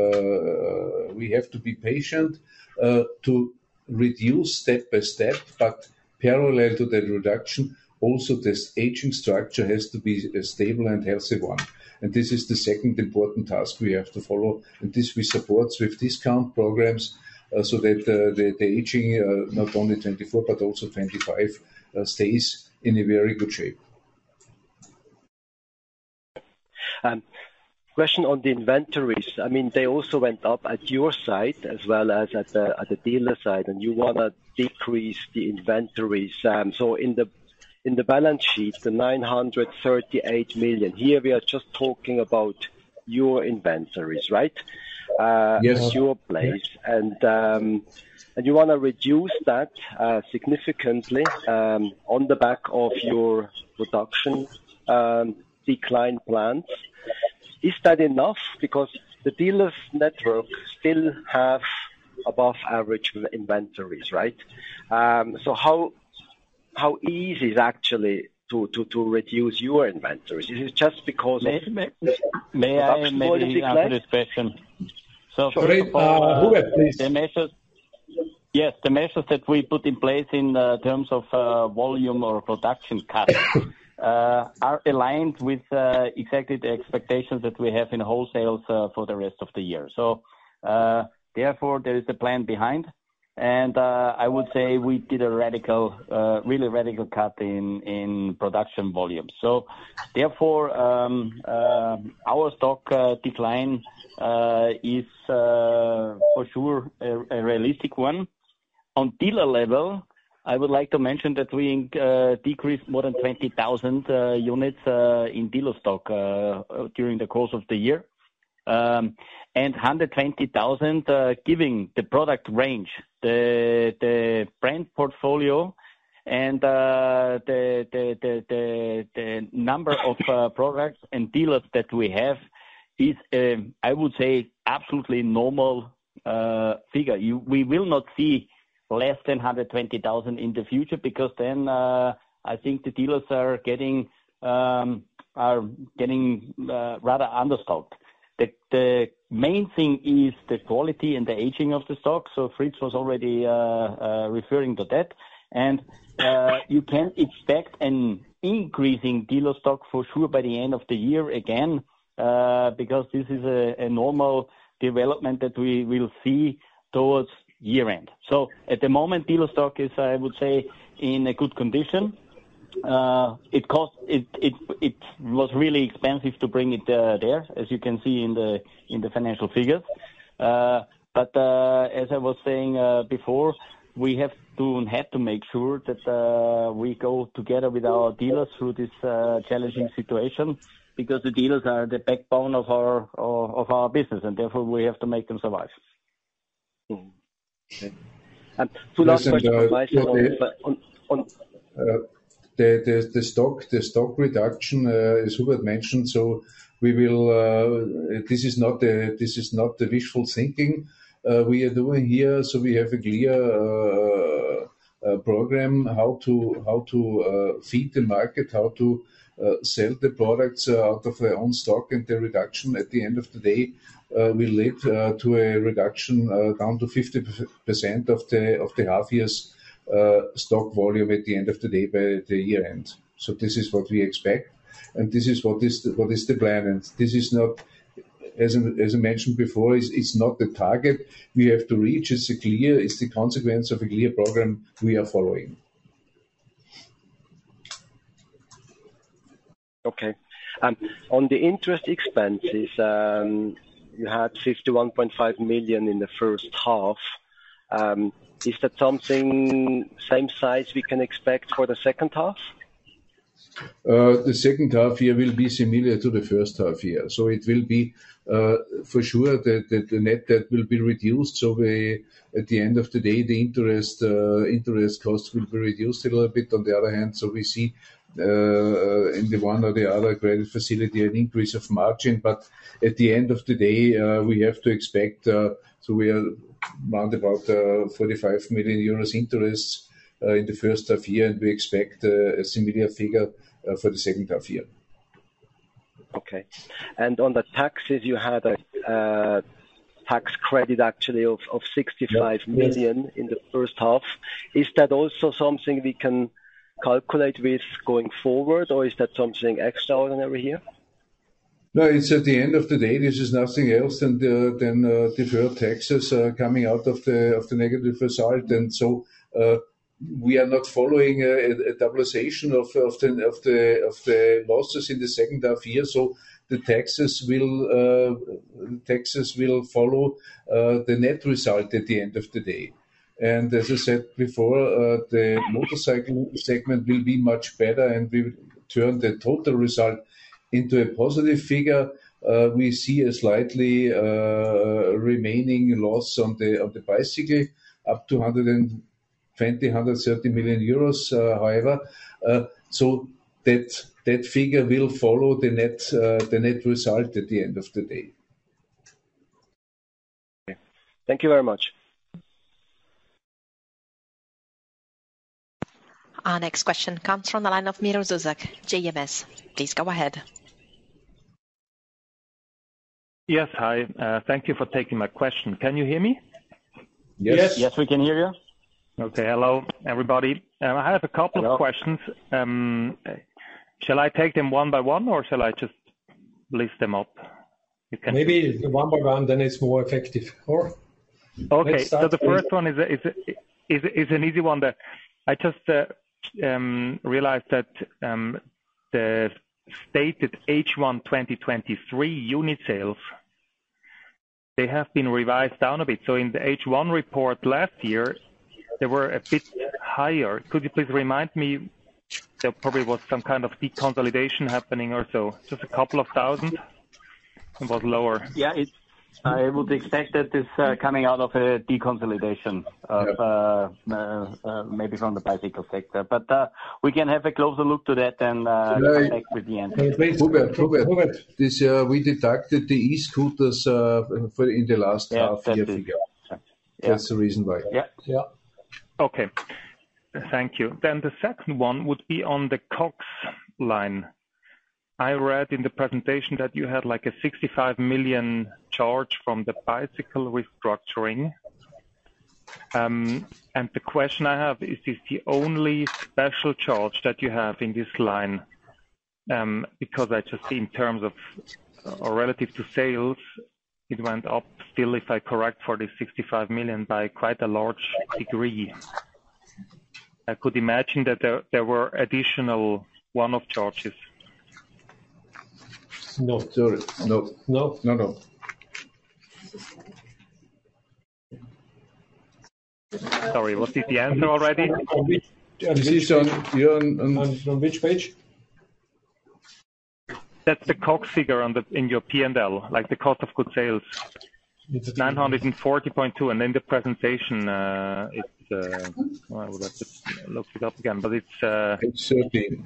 uh, we have to be patient uh, to reduce step by step. But parallel to that reduction, also this aging structure has to be a stable and healthy one. And this is the second important task we have to follow. And this we support with discount programs, uh, so that uh, the, the aging uh, not only twenty-four but also twenty-five uh, stays in a very good shape.
Um, question on the inventories. I mean, they also went up at your side as well as at the at the dealer side, and you want to decrease the inventories. Um, so in the in the balance sheet, the nine hundred thirty-eight million. Here we are just talking about your inventories, right? Uh,
yes.
Your place, and um, and you want to reduce that uh, significantly um, on the back of your production um, decline plans. Is that enough? Because the dealers network still have above average inventories, right? Um, so how how easy is actually to, to, to reduce your inventories? Is it just because
may,
of
may, may I maybe answer this question? So
Sure.
first of all,
uh,
uh,
Hubert, please.
the measures, yes, the measures that we put in place in uh, terms of uh, volume or production cut uh, are aligned with uh, exactly the expectations that we have in wholesales uh, for the rest of the year. So uh, therefore, there is a plan behind. And uh, I would say we did a radical, uh, really radical cut in, in production volume. So therefore, um, uh, our stock uh, decline uh, is uh, for sure a, a realistic one. On dealer level, I would like to mention that we uh, decreased more than twenty thousand uh, units uh, in dealer stock uh, during the course of the year. Um, and one hundred twenty thousand uh, giving the product range, the the brand portfolio, and uh, the, the, the, the, the number of uh, products and dealers that we have is, uh, I would say, absolutely normal uh, figure. You, we will not see less than one hundred twenty thousand in the future, because then uh, I think the dealers are getting um, are getting uh, rather understocked. The, the main thing is the quality and the aging of the stock. So Fritz was already uh, uh, referring to that, and uh, you can expect an increasing dealer stock for sure by the end of the year again, uh, because this is a, a normal development that we will see towards year end. So at the moment, dealer stock is, I would say, in a good condition. Uh, it cost it, it it was really expensive to bring it uh, there, as you can see in the in the financial figures. Uh, but uh, as I was saying uh, before, we have to had to make sure that uh, we go together with our dealers through this uh, challenging situation, because the dealers are the backbone of our of our business, and therefore we have to make them survive.
Mm. Okay. And two last
Yes, and,
questions from
uh,
my side
the-
on, on, on
Uh, The the the stock the stock reduction, uh, as Hubert mentioned, so we will. Uh, this is not the this is not the wishful thinking uh, we are doing here. So we have a clear uh, uh, program how to how to uh, feed the market, how to uh, sell the products uh, out of their own stock, and the reduction at the end of the day uh, will lead uh, to a reduction uh, down to fifty percent of the of the half year's Uh, stock volume at the end of the day by the year end. So this is what we expect, and this is what is the, what is the plan. And this is not, as I, as I mentioned before, is it's not the target we have to reach. It's a clear, it's the consequence of a clear program we are following.
Okay. Um, on the interest expenses, um, you had fifty-one point five million in the first half. Um, Is that something same size we can expect for the second half?
Uh, the second half year will be similar to the first half year. So it will be, uh, for sure, that the, the net debt will be reduced. So we, at the end of the day, the interest uh, interest costs will be reduced a little bit. On the other hand, so we see uh, in the one or the other credit facility an increase of margin. But at the end of the day, uh, we have to expect, uh, so we are around about uh, forty-five million euros interests uh, in the first half year, and we expect uh, a similar figure uh, for the second half year.
Okay. And on the taxes, you had a uh, tax credit actually of, of sixty-five
Yeah.
million in the first half. Is that also something we can calculate with going forward, or is that something extraordinary here?
No, it's at the end of the day, this is nothing else than uh, than uh, deferred taxes uh, coming out of the of the negative result, and so uh, we are not following a, a doubleization of of the of the of the losses in the second half year. So the taxes will uh, taxes will follow uh, the net result at the end of the day. And as I said before, uh, the motorcycle segment will be much better, and we will turn the total result into a positive figure. Uh, we see a slightly uh, remaining loss on the on the bicycle, up to one hundred twenty, one hundred thirty million euros. Uh, however, uh, so that that figure will follow the net uh, the net result at the end of the day.
Thank you very much.
Our next question comes from the line of Miro Zuzak, J M S. Please go ahead.
Yes, hi. Uh, thank you for taking my question. Can you hear me?
Yes.
Yes, we can hear you.
Okay, hello, everybody. Um, I have a couple
Hello.
of questions. Um, shall I take them one by one, or shall I just list them up? You can
Maybe one by one, then it's more effective. Or
Okay,
let's start
so the
with-
first one is a, is a, is a, is an easy one. That I just uh, um, realized that um, the stated H one twenty twenty-three unit sales, they have been revised down a bit. So in the H one report last year, they were a bit higher. Could you please remind me? There probably was some kind of deconsolidation happening or so. Just a couple of thousand. It was lower.
Yeah, it's, I would expect that this uh, coming out of a deconsolidation of
Yeah.
uh, uh, uh, maybe from the bicycle sector. But uh, we can have a closer look to that and uh,
Yeah,
come
I-
back with the answer.
Uh, please,
Hubert, Hubert,
Hubert.
this uh, we deducted the e-scooters uh, for in the last
Yeah,
half year
that's it.
figure.
Yeah.
That's the reason why.
Yeah.
Yeah.
Okay. Thank you. Then the second one would be on the COGS line. I read in the presentation that you had like a sixty-five million charge from the bicycle restructuring. Um, and the question I have, is this the only special charge that you have in this line? Um, because I just see in terms of, or relative to sales, it went up still, if I correct for this sixty-five million, by quite a large degree. I could imagine that there, there were additional one-off charges.
No.
Sorry. No.
No.
No, no.
Sorry, was this the answer already?
On which, on
This
which
is on,
page?
you're on, on,
On, on which page?
That's the C O G S figure on the, in your P and L, like the cost of goods sales,
It's
nine hundred forty point two, and in the presentation, uh, it's, uh, well, I would have to look it up again, but it's, uh,
page thirteen.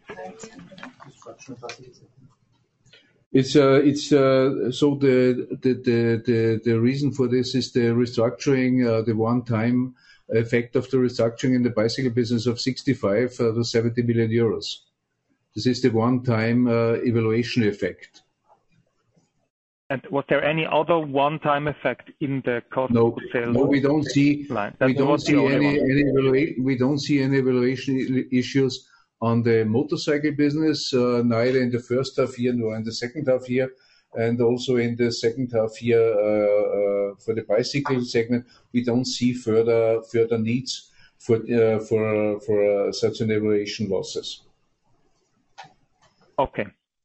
It's uh, it's uh, so the, the the the the reason for this is the restructuring, uh, the one-time effect of the restructuring in the bicycle business of sixty-five uh, to seventy million euros. This is the one-time uh, evaluation effect.
and was there any other one-time effect in the cost
No,
of goods sales?
no, we don't see
line? That
we don't
was the
see
only
any
one.
any evaluation. We don't see any evaluation i- issues on the motorcycle business, uh, neither in the first half year nor in the second half year, and also in the second half year uh, uh, for the bicycle segment, we don't see further further needs for uh, for for uh, such an evaluation losses.
Okay.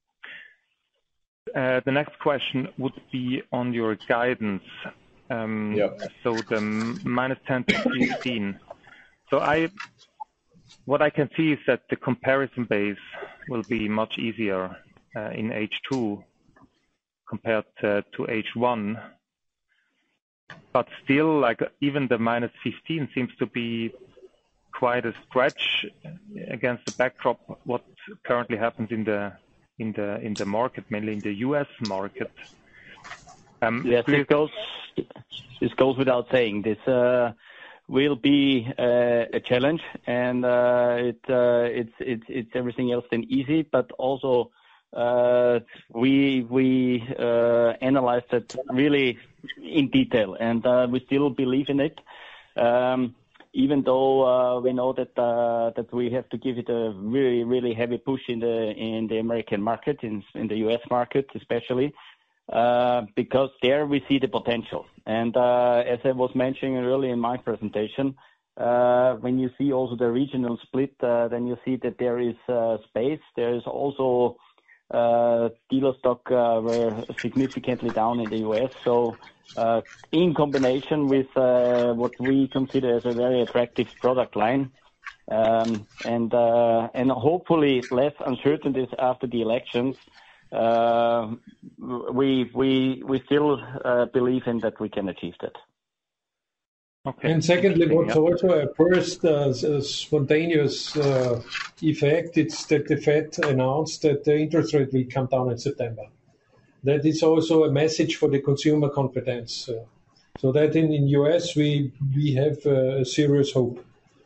Uh, the next question would be on your guidance. Um,
Yeah.
So the m- minus ten to fifteen. So I, what I can see is that the comparison base will be much easier uh, in H two compared uh, to H one. But still, like even the minus fifteen seems to be quite a stretch against the backdrop what currently happens in the in the in the market, mainly in the U S market. Um,
Yes, this goes this goes without saying. This uh, will be uh, a challenge, and uh, it uh, it's it's it's everything else than easy. But also, uh, we we uh, analyzed it really in detail, and uh, we still believe in it. Um, even though uh, we know that uh, that we have to give it a really really heavy push in the in the American market, in in the U S market especially, uh, because there we see the potential. And uh, as I was mentioning earlier in my presentation, uh, when you see also the regional split, uh, then you see that there is uh, space. There is also uh, dealer stock uh, were significantly down in the U S. So uh, in combination with uh, what we consider as a very attractive product line, um, and uh, and hopefully less uncertainties after the elections, uh, we we we still uh, believe in that we can achieve that.
Okay.
And secondly, what's
Yeah.
also a first uh, s- spontaneous uh, effect, it's that the Fed announced that the interest rate will come down in September. That is also a message for the consumer confidence. Uh, so that in in U S we we have uh, serious hope.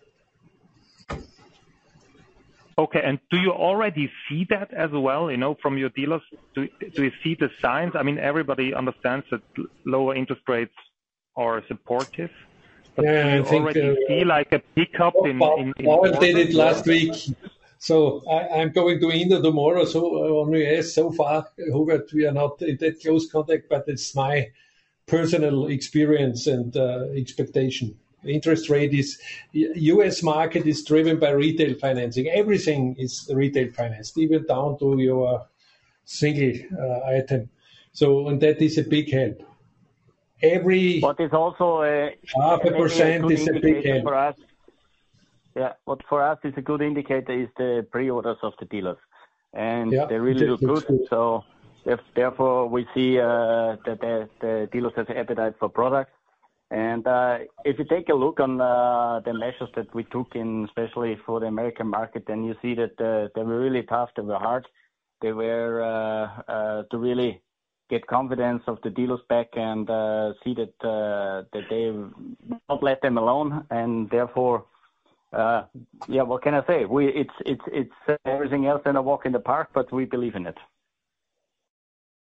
Okay, and do you already see that as well, you know, from your dealers? Do, do you see the signs? I mean, everybody understands that l- lower interest rates are supportive, but
Yeah,
do you
I think,
already
uh,
see like a pickup in, in, in
Powell did
orders?
it last week. So I, I'm going to India tomorrow. So uh, on U S so far, Hubert, we are not in that close contact, but it's my personal experience and uh, expectation. Interest rate is U S market is driven by retail financing. Everything is retail financed, even down to your single uh, item. So and that is a big help. Every
What is also a,
half a
maybe a
percent
good
is a big
indicator
help.
for us. Yeah, what for us is a good indicator is the pre-orders of the dealers, and
Yeah,
they really
that
look
looks
good.
good.
So if, therefore, we see uh, that the, the dealers have appetite for products. And uh, if you take a look on uh, the measures that we took in, especially for the American market, then you see that uh, they were really tough. They were hard. They were uh, uh, to really get confidence of the dealers back and uh, see that uh, that they not let them alone. And therefore, uh, yeah, what can I say? We it's it's it's everything else than a walk in the park, but we believe in it.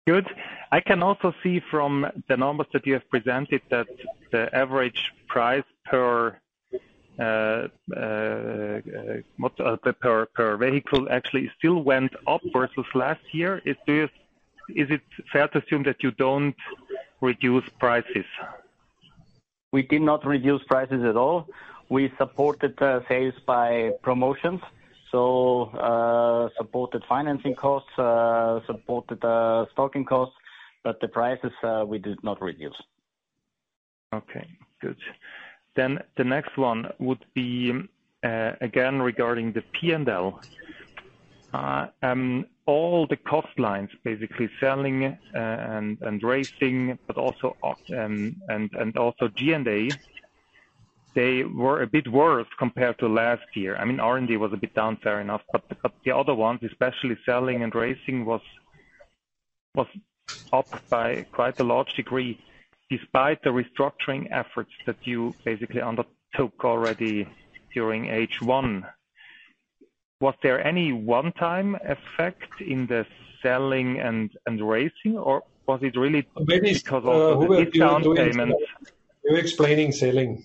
Good. I can also see from the numbers that you have presented that the average price per uh, uh, uh, per per vehicle actually still went up versus last year. Is do you, is it fair to assume that you don't reduce prices?
We did not reduce prices at all. We supported uh, sales by promotions. So uh, supported financing costs, uh, supported uh, stocking costs, but the prices uh, we did not reduce.
Okay, good. Then the next one would be, uh, again, regarding the P and L. Uh, um, all the cost lines, basically selling uh, and, and racing, but also um, and, and also G and A, they were a bit worse compared to last year. I mean, R and D was a bit down, fair enough, but, but the other ones, especially selling and racing, was was up by quite a large degree, despite the restructuring efforts that you basically undertook already during H one. Was there any one-time effect in the selling and, and racing, or was it really
Maybe,
because
uh,
of the discount payments?
You're explaining selling.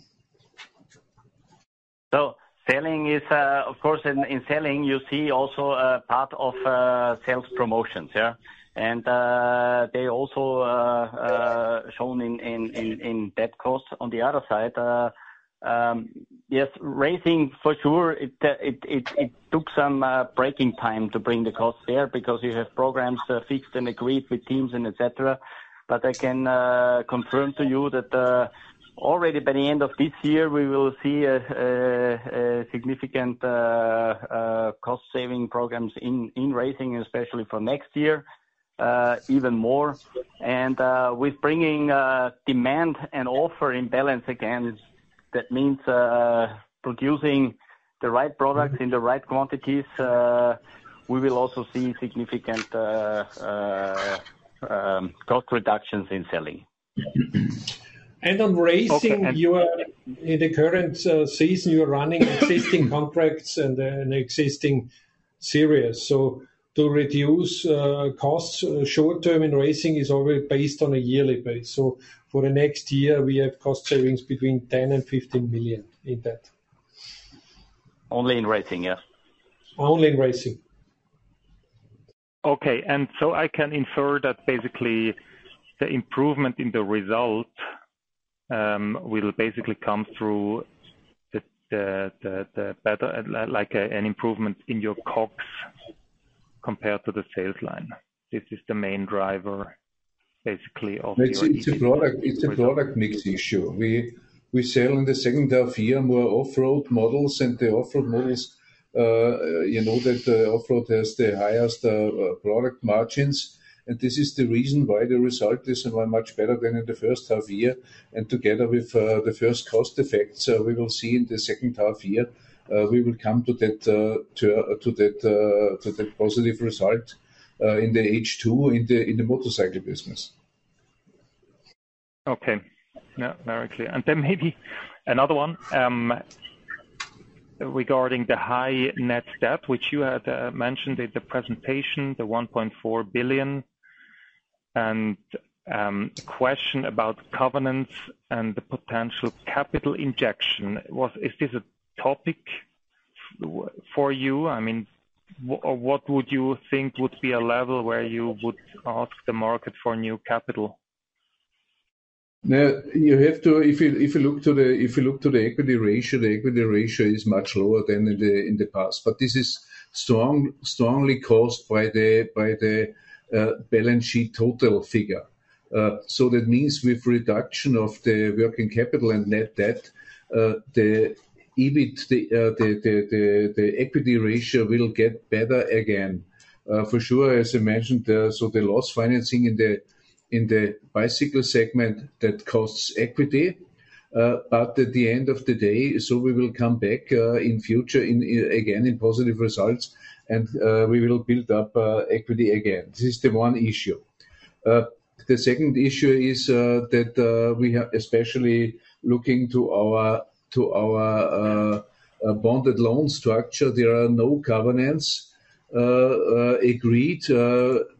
So selling is, uh, of course, in, in selling, you see also a part of uh, sales promotions, yeah? And uh, they also uh, uh, shown in, in, in, in that cost. On the other side, uh, um, yes, racing for sure, it, it, it, it took some uh, breaking time to bring the costs there because you have programs uh, fixed and agreed with teams and et cetera. But I can uh, confirm to you that uh, already by the end of this year, we will see a, a, a significant uh, uh, cost-saving programs in, in racing, especially for next year, uh, even more. And uh, with bringing uh, demand and offer in balance again, that means uh, producing the right products in the right quantities. Uh, we will also see significant uh, uh, um, cost reductions in selling.
And on racing,
Okay, and
you are in the current uh, season, you are running existing contracts and uh, an existing series. So to reduce uh, costs uh, short term in racing is always based on a yearly base. So for the next year, we have cost savings between ten and fifteen million in that.
Only in racing, yes.
Only in racing.
Okay, and so I can infer that basically the improvement in the result um, will basically come through the the the, the better, like a, an improvement in your C O G S compared to the sales line. This is the main driver, basically, of
It's,
your
it's a
E B I T
product. It's a
result.
product mix issue. We we sell in the second half year more off-road models, and the off-road models, uh, you know that the off-road has the highest uh, product margins, and this is the reason why the result is much better than in the first half year. And together with uh, the first cost effects, uh, we will see in the second half year, uh, we will come to that uh, to, to that uh, to that positive result uh, in the H two in the in the motorcycle business.
Okay. Yeah, very clear. And then maybe another one um, regarding the high net debt, which you had uh, mentioned in the presentation, the one point four billion, and um, a question about covenants and the potential capital injection. Was is this a topic for you? I mean, w- what would you think would be a level where you would ask the market for new capital?
Now, you have to, if you if you look to the if you look to the equity ratio, the equity ratio is much lower than in the in the past. But this is strong strongly caused by the by the uh, balance sheet total figure. Uh, so that means with reduction of the working capital and net debt, uh, the E B I T, the, uh, the, the the the equity ratio will get better again, uh, for sure. As I mentioned, uh, so the loss financing in the in the bicycle segment that costs equity, uh, but at the end of the day, so we will come back uh, in future in, in again in positive results, and uh, we will build up uh, equity again. This is the one issue. Uh, the second issue is uh, that uh, we are especially looking to our to our uh, uh, bonded loan structure. There are no covenants uh, uh, agreed. Uh,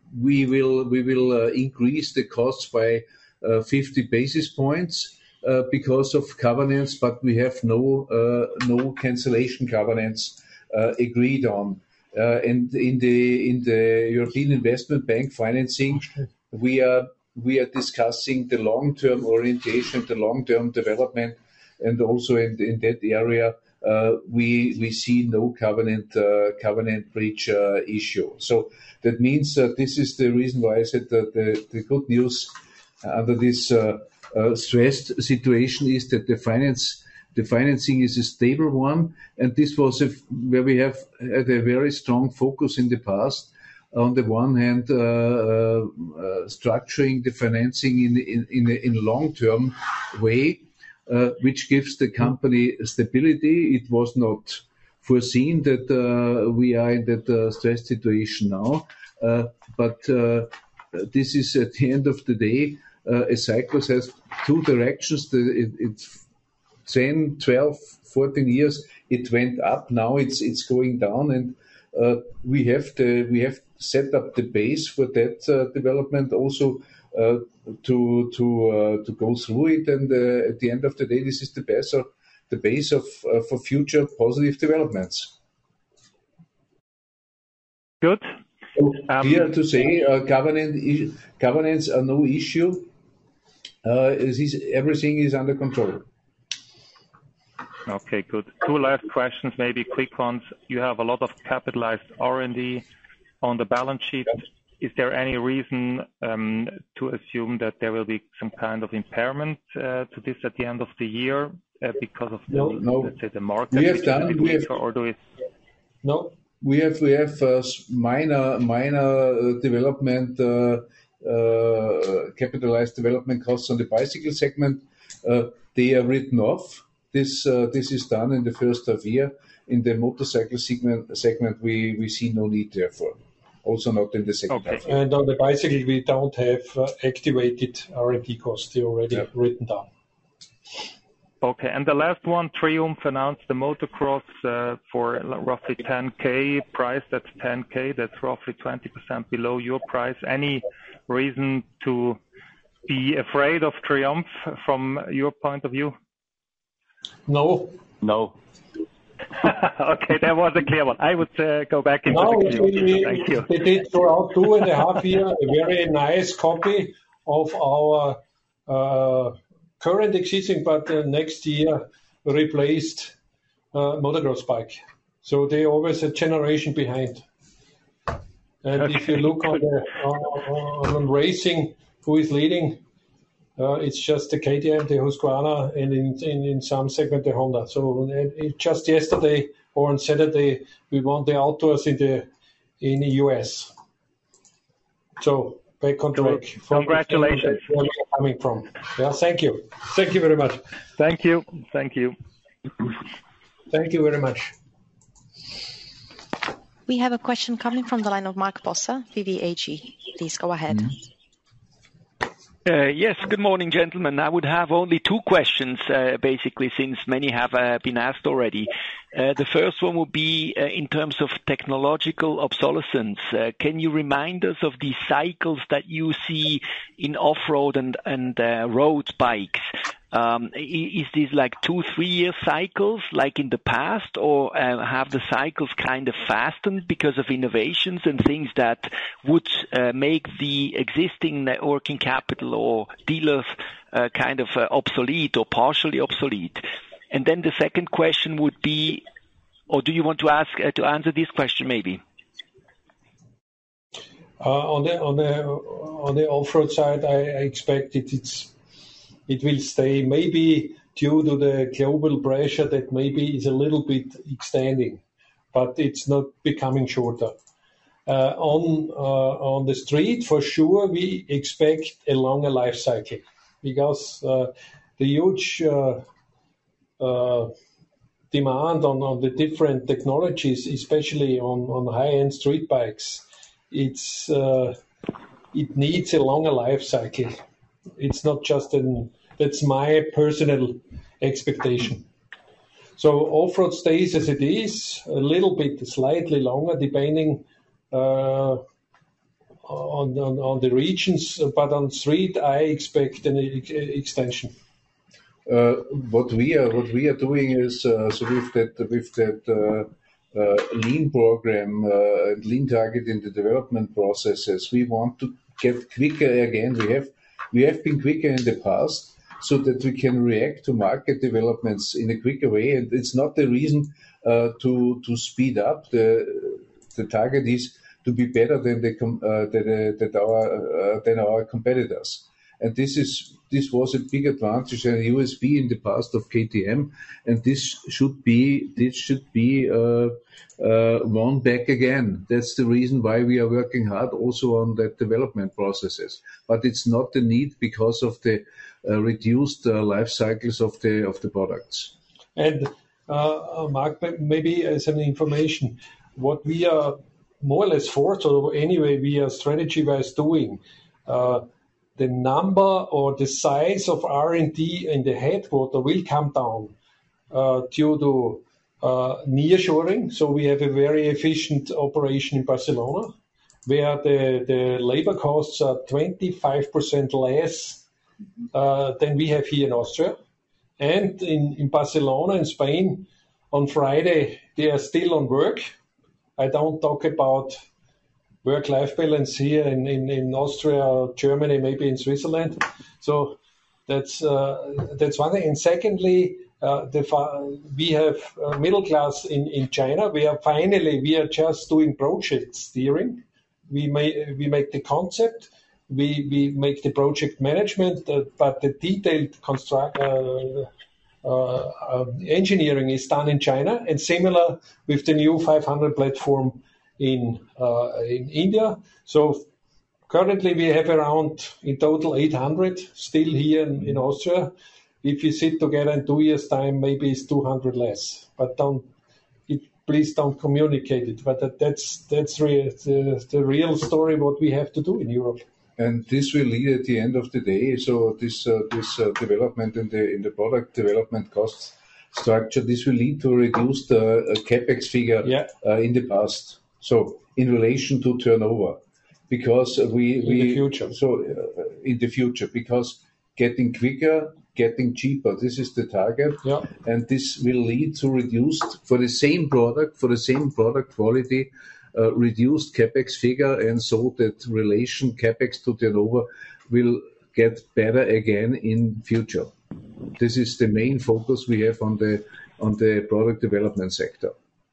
we will we will uh, increase the costs by uh, fifty basis points uh, because of covenants, but we have no uh, no cancellation covenants uh, agreed on. Uh, and in the in the European Investment Bank financing, we are we are discussing the long-term orientation, the long-term development, and also in in that area. Uh, we we see no covenant uh, covenant breach uh, issue. So that means uh, this is the reason why I said that the, the good news under this uh, uh, stressed situation is that the finance the financing is a stable one, and this was a, where we have had a very strong focus in the past. On the one hand, uh, uh, uh, structuring the financing in in in a in long-term way. Uh, which gives the company stability. It was not foreseen that uh, we are in that uh, stress situation now, uh, but uh, this is at the end of the day, uh, a cycle has two directions. The, it, it's ten, twelve, fourteen years, it went up. Now it's it's going down, and uh, we have the we have set up the base for that uh, development also. Uh, to to uh, to go through it, and uh, at the end of the day, this is the base of the base of uh, for future positive developments.
Good.
So
Um,
here to say, uh, covenant is, covenants are no issue. Uh, is, everything is under control.
Okay, good. Two last questions, maybe quick ones. You have a lot of capitalized R and D on the balance sheet. Is there any reason um, to assume that there will be some kind of impairment uh, to this at the end of the year uh, because of the,
no, no.
let's say, the market?
We have done. We have,
or do we...
No, we have we have uh, minor minor uh, development, uh, uh, capitalized development costs on the bicycle segment. Uh, they are written off. This uh, this is done in the first half year. In the motorcycle segment, segment we we see no need therefore. Also not in the second
okay.
half.
And on the bicycle, we don't have uh, activated R and D costs. They're already yeah. written down.
Okay, and the last one, Triumph announced the motocross uh, for roughly ten K, priced at ten K. That's roughly twenty percent below your price. Any reason to be afraid of Triumph from your point of view?
No.
No.
Okay, that was a clear one. I would uh, go back into
no,
the queue.
We,
Thank you.
They did throughout two and a half years a very nice copy of our uh, current existing, but uh, next year replaced uh, motocross bike. So they always a generation behind. And okay. If you look on, the, on, on racing, who is leading? Uh, it's just the K T M, the Husqvarna, and in, in, in some segment the Honda. So it, just yesterday or on Saturday we won the outdoors in the in the U S. So back on track.
Congratulations.
Where we are coming from. Yeah, thank you. Thank you very much.
Thank you. Thank you.
Thank you very much.
We have a question coming from the line of Mark Bossa, V V A G. Please go ahead. Mm-hmm.
Uh, yes, good morning, gentlemen. I would have only two questions, uh, basically, since many have uh, been asked already. Uh, the first one would be uh, in terms of technological obsolescence. Uh, can you remind us of the cycles that you see in off-road and, and uh, road bikes? Um, is this like two, three-year cycles like in the past, or uh, have the cycles kind of fastened because of innovations and things that would uh, make the existing net working capital or dealers uh, kind of uh, obsolete or partially obsolete? And then the second question would be, or do you want to ask uh, to answer this question maybe?
Uh, on the on the on the off-road side, I, I expect it, it's. It will stay, maybe due to the global pressure that maybe is a little bit extending, but it's not becoming shorter. Uh, on uh, on the street, for sure, we expect a longer life cycle because uh, the huge uh, uh, demand on, on the different technologies, especially on, on high-end street bikes, it's uh, it needs a longer life cycle. It's not just an That's my personal expectation. So off-road stays as it is, a little bit slightly longer, depending uh, on, on, on the regions, but on street, I expect an e- extension.
Uh, what we are what we are doing is uh, so with that with that uh, uh, lean program uh, and lean target in the development processes, we want to get quicker again. We have we have been quicker in the past, so that we can react to market developments in a quicker way. And it's not the reason uh, to to speed up. The the target is to be better than the com- uh, than, uh, than our uh, than our competitors. And this is this was a big advantage and a U S P in the past of K T M, and this should be this should be uh, uh, won back again. That's the reason why we are working hard also on the development processes. But it's not the need because of the uh, reduced uh, life cycles of the of the products.
And uh, Mark, maybe as an information, what we are more or less forced, or anyway we are strategy-wise doing. Uh, The number or the size of R and D in the headquarter will come down uh, due to uh, nearshoring. So we have a very efficient operation in Barcelona, where the, the labor costs are twenty-five percent less uh, than we have here in Austria. And in, in Barcelona, in Spain, on Friday, they are still on work. I don't talk about work-life balance here in, in, in Austria, Germany, maybe in Switzerland. So that's uh, that's one thing. And secondly, uh, the we have uh, middle class in, in China. We are finally we are just doing project steering. We may we make the concept, we we make the project management, uh, but the detailed construct. Uh, uh, uh, engineering is done in China, and similar with the new five hundred platform in uh, in India. So currently we have around in total eight hundred still here in, in Austria. If you sit together in two years' time, maybe it's two hundred less. But don't it, please don't communicate it. But that, that's that's re- the, the real story what we have to do in Europe.
And this will lead at the end of the day. So this uh, this uh, development in the in the product development costs structure, this will lead to a reduced uh, capex figure
yeah.
uh, in the past. So in relation to turnover, because we we
in the future.
So uh, in the future, because getting quicker, getting cheaper, this is the target,
yeah.
and this will lead to reduced for the same product for the same product quality, uh, reduced capex figure, and so that relation capex to turnover will get better again in future. This is the main focus we have on the on the product development sector.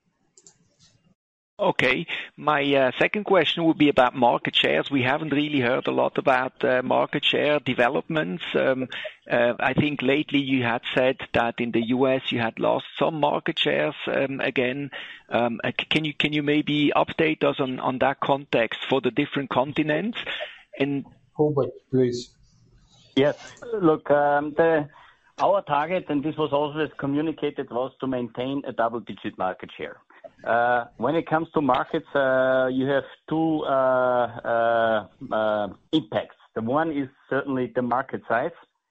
Okay. My uh, second question would be about market shares. We haven't really heard a lot about uh, market share developments. Um, uh, I think lately you had said that in the U S you had lost some market shares um, again. Um, uh, can you can you maybe update us on, on that context for the different continents? And
Hubert, please.
Yes. Look, um, the, our target, and this was always communicated, was to maintain a double-digit market share. Uh, when it comes to markets, uh, you have two uh, uh, uh, impacts. The one is certainly the market size.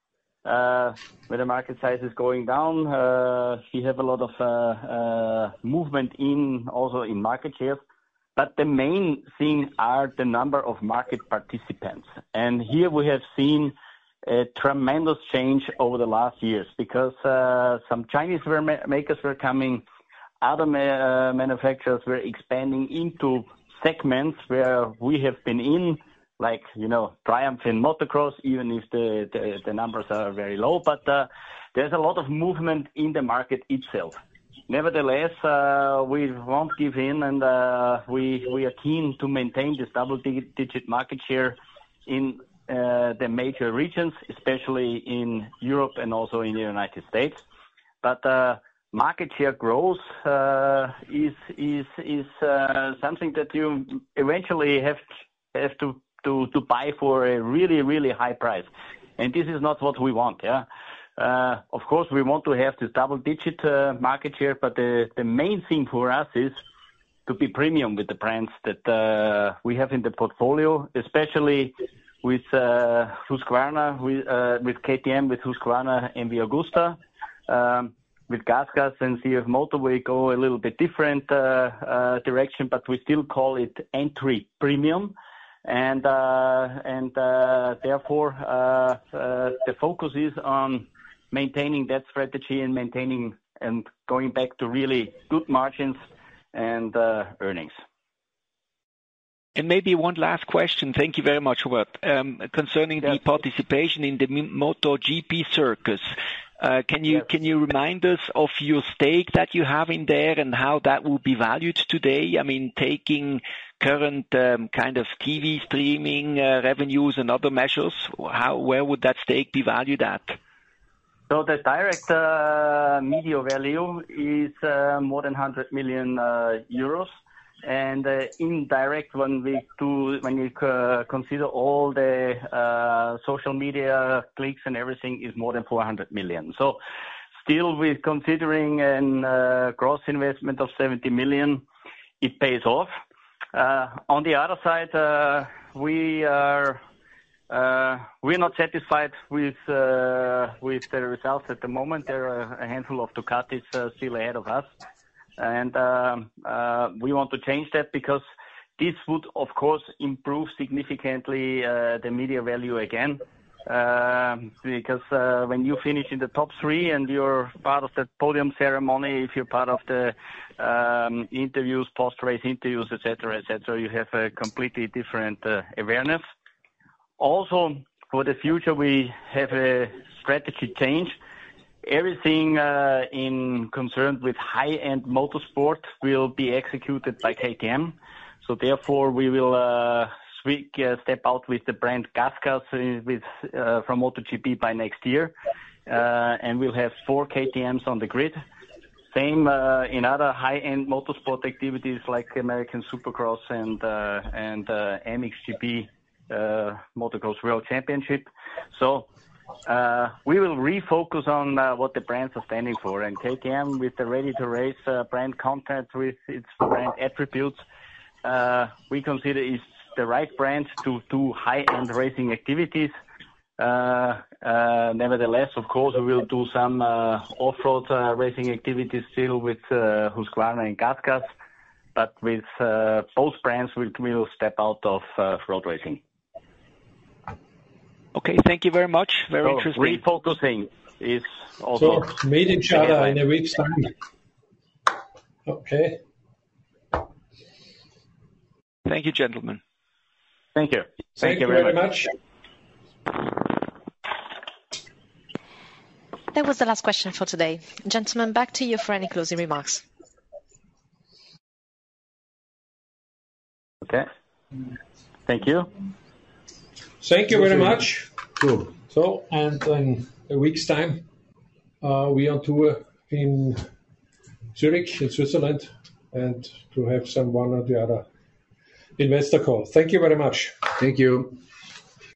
Uh, when the market size is going down, uh, we have a lot of uh, uh, movement in also in market shares. But the main thing are the number of market participants. And here we have seen a tremendous change over the last years because uh, some Chinese makers were coming. Other ma- uh, manufacturers were expanding into segments where we have been in, like, you know, Triumph in motocross, even if the, the, the numbers are very low. But uh, there's a lot of movement in the market itself. Nevertheless, uh, we won't give in, and uh, we, we are keen to maintain this double-digit market share in uh, the major regions, especially in Europe and also in the United States. But uh, market share growth uh, is is is uh, something that you eventually have have to, to to buy for a really really high price, and this is not what we want. Yeah, uh, of course we want to have this double-digit uh, market share, but the the main thing for us is to be premium with the brands that uh, we have in the portfolio, especially with uh, Husqvarna, with uh, with K T M, with Husqvarna M V Agusta. Um, With GasGas and C F Moto, we go a little bit different uh, uh, direction, but we still call it entry premium. and uh, and uh, therefore uh, uh, the focus is on maintaining that strategy and maintaining and going back to really good margins and uh, earnings.
And maybe one last question. Thank you very much, Robert. Um, concerning yes. the participation in the MotoGP circus, uh, can you yes. can you remind us of your stake that you have in there and how that will be valued today? I mean, taking current um, kind of T V streaming uh, revenues and other measures, how where would that stake be valued at?
So the direct uh, media value is uh, more than one hundred million uh, euros. And uh, indirect, when we do, when you uh, consider all the uh, social media clicks and everything, is more than four hundred million. So, still, with considering a uh, gross investment of seventy million, it pays off. Uh, on the other side, uh, we are uh, we're not satisfied with uh, with the results at the moment. There are a handful of Ducatis uh, still ahead of us. And uh, uh, we want to change that because this would, of course, improve significantly uh, the media value again. Uh, because uh, when you finish in the top three and you're part of the podium ceremony, if you're part of the um, interviews, post-race interviews, et cetera, et cetera, you have a completely different uh, awareness. Also, for the future, we have a strategy change. Everything uh, in concerned with high-end motorsport will be executed by K T M. So therefore, we will uh, switch, uh, step out with the brand GasGas uh, with uh, from MotoGP by next year, uh, and we'll have four K T Ms on the grid. Same uh, in other high-end motorsport activities like American Supercross and uh, and uh, M X G P uh, Motocross World Championship. So. Uh, we will refocus on uh, what the brands are standing for, and K T M with the ready-to-race uh, brand content with its brand attributes, uh, we consider is the right brand to do high-end racing activities. Uh, uh, nevertheless, of course, we will do some uh, off-road uh, racing activities still with uh, Husqvarna and GasGas, but with uh, both brands, we will step out of uh, road racing.
Okay, thank you very much. Very
so
interesting.
Refocusing is also...
So, meet each other in a week's time. Okay.
Thank you, gentlemen.
Thank you. Thank,
Thank
you
very, very much.
much. That was the last question for today. Gentlemen, back to you for any closing remarks.
Okay. Thank you.
Thank you very much.
Cool.
So, and in a week's time, uh, we are on tour in Zurich, in Switzerland, and to have some one or the other investor call. Thank you very much.
Thank you.